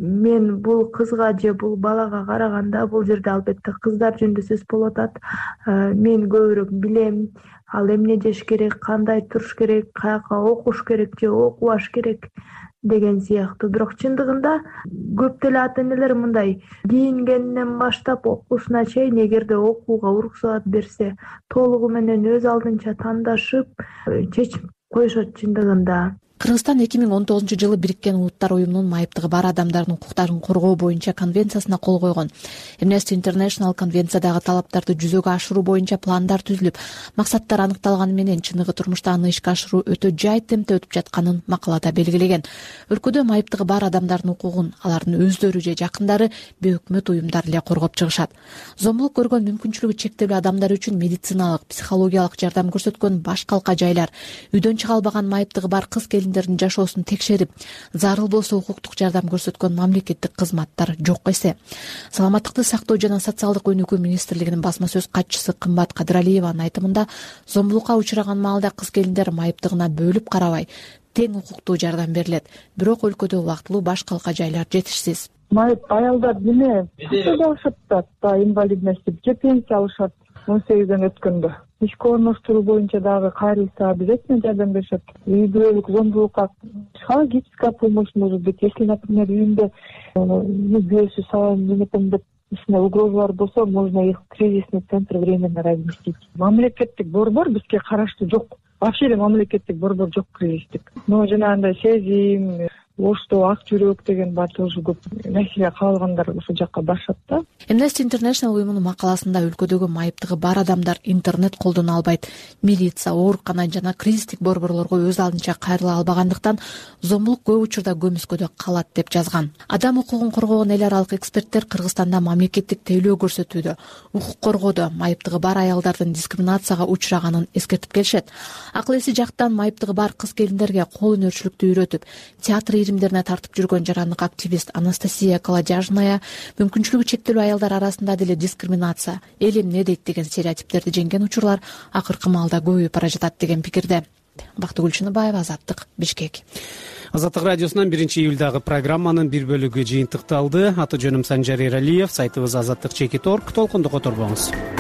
мен бул кызга же бул балага караганда бул жерде албетте кыздар жөнүндө сөз болуп атат. Мен көбүрөөк билем, ал эмне жеш керек, кандай туруш керек, каяка окуш керек же окубаш керек деген сыяктуу. Бирок чындыгында көп деле ата энелер мындай кийингенинен баштап окуусуна чейин эгерде окууга уруксаат берсе, толугу менен өз алдынча тандашып чечип коюшат чындыгында. Кыргызстан эки миң он тогузунчу жылы Бириккен Улуттар уюмунун майыптыгы бар адамдардын укуктарын коргоо боюнча конвенциясына кол койгон. Amnesty International конвенциядагы талаптарды жүзөгө ашыруу боюнча пландар түзүлүп, максаттар аныкталганы менен чыныгы турмушта аны ишке ашыруу өтө жай темпте өтүп жатканын макалада белгилеген. Өлкөдө майыптыгы бар адамдардын укугун алардын өздөрү же жакындары бейөкмөт уюмдар эле коргоп чыгышат. Зомбулук көргөн мүмкүнчүлүгү чектелүү адамдар үчүн медициналык, психологиялык жардам көрсөткөн баш калка жайлар, үйдөн чыга албаган майыптыгы бар кыз келиндердин жашоосун текшерип, зарыл болсо укуктук жардам көрсөткөн мамлекеттик кызматтар жок эсе. Саламаттыкты сактоо жана социалдык өнүгүү министрлигинин басма сөз катчысы Кымбат Кадыралиеванын айтымында, зомбулукка учураган маалда кыз келиндер майыптыгына бөлүп карабай, тең укуктуу жардам берилет. Бирок өлкөдө убактылуу баш калка жайлар жетишсиз. Майып аялдар деме, кышта алышат да, инвалидность же пенсия алышат он сегизден өткөндө. Ишке орноштуруу боюнча дагы кайрылса обязательно жардам беришет. Үй бүлөлүк зомбулукка психологическая помощь может быть, если, например, үйүндө бөөсү салам менен деп ичине угрозалар болсо, можно их в кризисный центр временно разместить. Мамлекеттик борбор бизге караштуу жок. Вообще эле мамлекеттик борбор жок кризистик. Но жанагындай сезим, оштоо ак жүрөк деген бар тоже көп насилие кабылгандар ошол жакка барышат да. Amnesty International уюмунун макаласында өлкөдөгү майыптыгы бар адамдар интернет колдоно албайт, милиция, оорукана жана кризистик борборлорго өз алдынча кайрыла албагандыктан зомбулук көп учурда көмүскөдө калат деп жазган. Адам укугун коргогон эл аралык эксперттер Кыргызстанда мамлекеттик тейлөө көрсөтүүдө, укук коргоодо майыптыгы бар аялдардын дискриминацияга учураганын эскертип келишет. Акыл эси жактан майыптыгы бар кыз келиндерге кол өнөрчүлүктү үйрөтүп, театр иримдерине тартып жүргөн жарандык активист Анастасия Колодяжная мүмкүнчүлүгү чектелүү аялдар арасында деле дискриминация, эл эмне дейт деген стереотиптерди жеңген учурлар акыркы маалда көбөйүп бара жатат деген пикирде. Бактыгүл Чыныбаева, Азаттык, Бишкек. Азаттык радиосунан биринчи июлдагы программанын бир бөлүгү жыйынтыкталды. Аты жөнүм Санжар Эралиев, сайтыбыз азаттык чекит точка орг. Толкунду которбоңуз.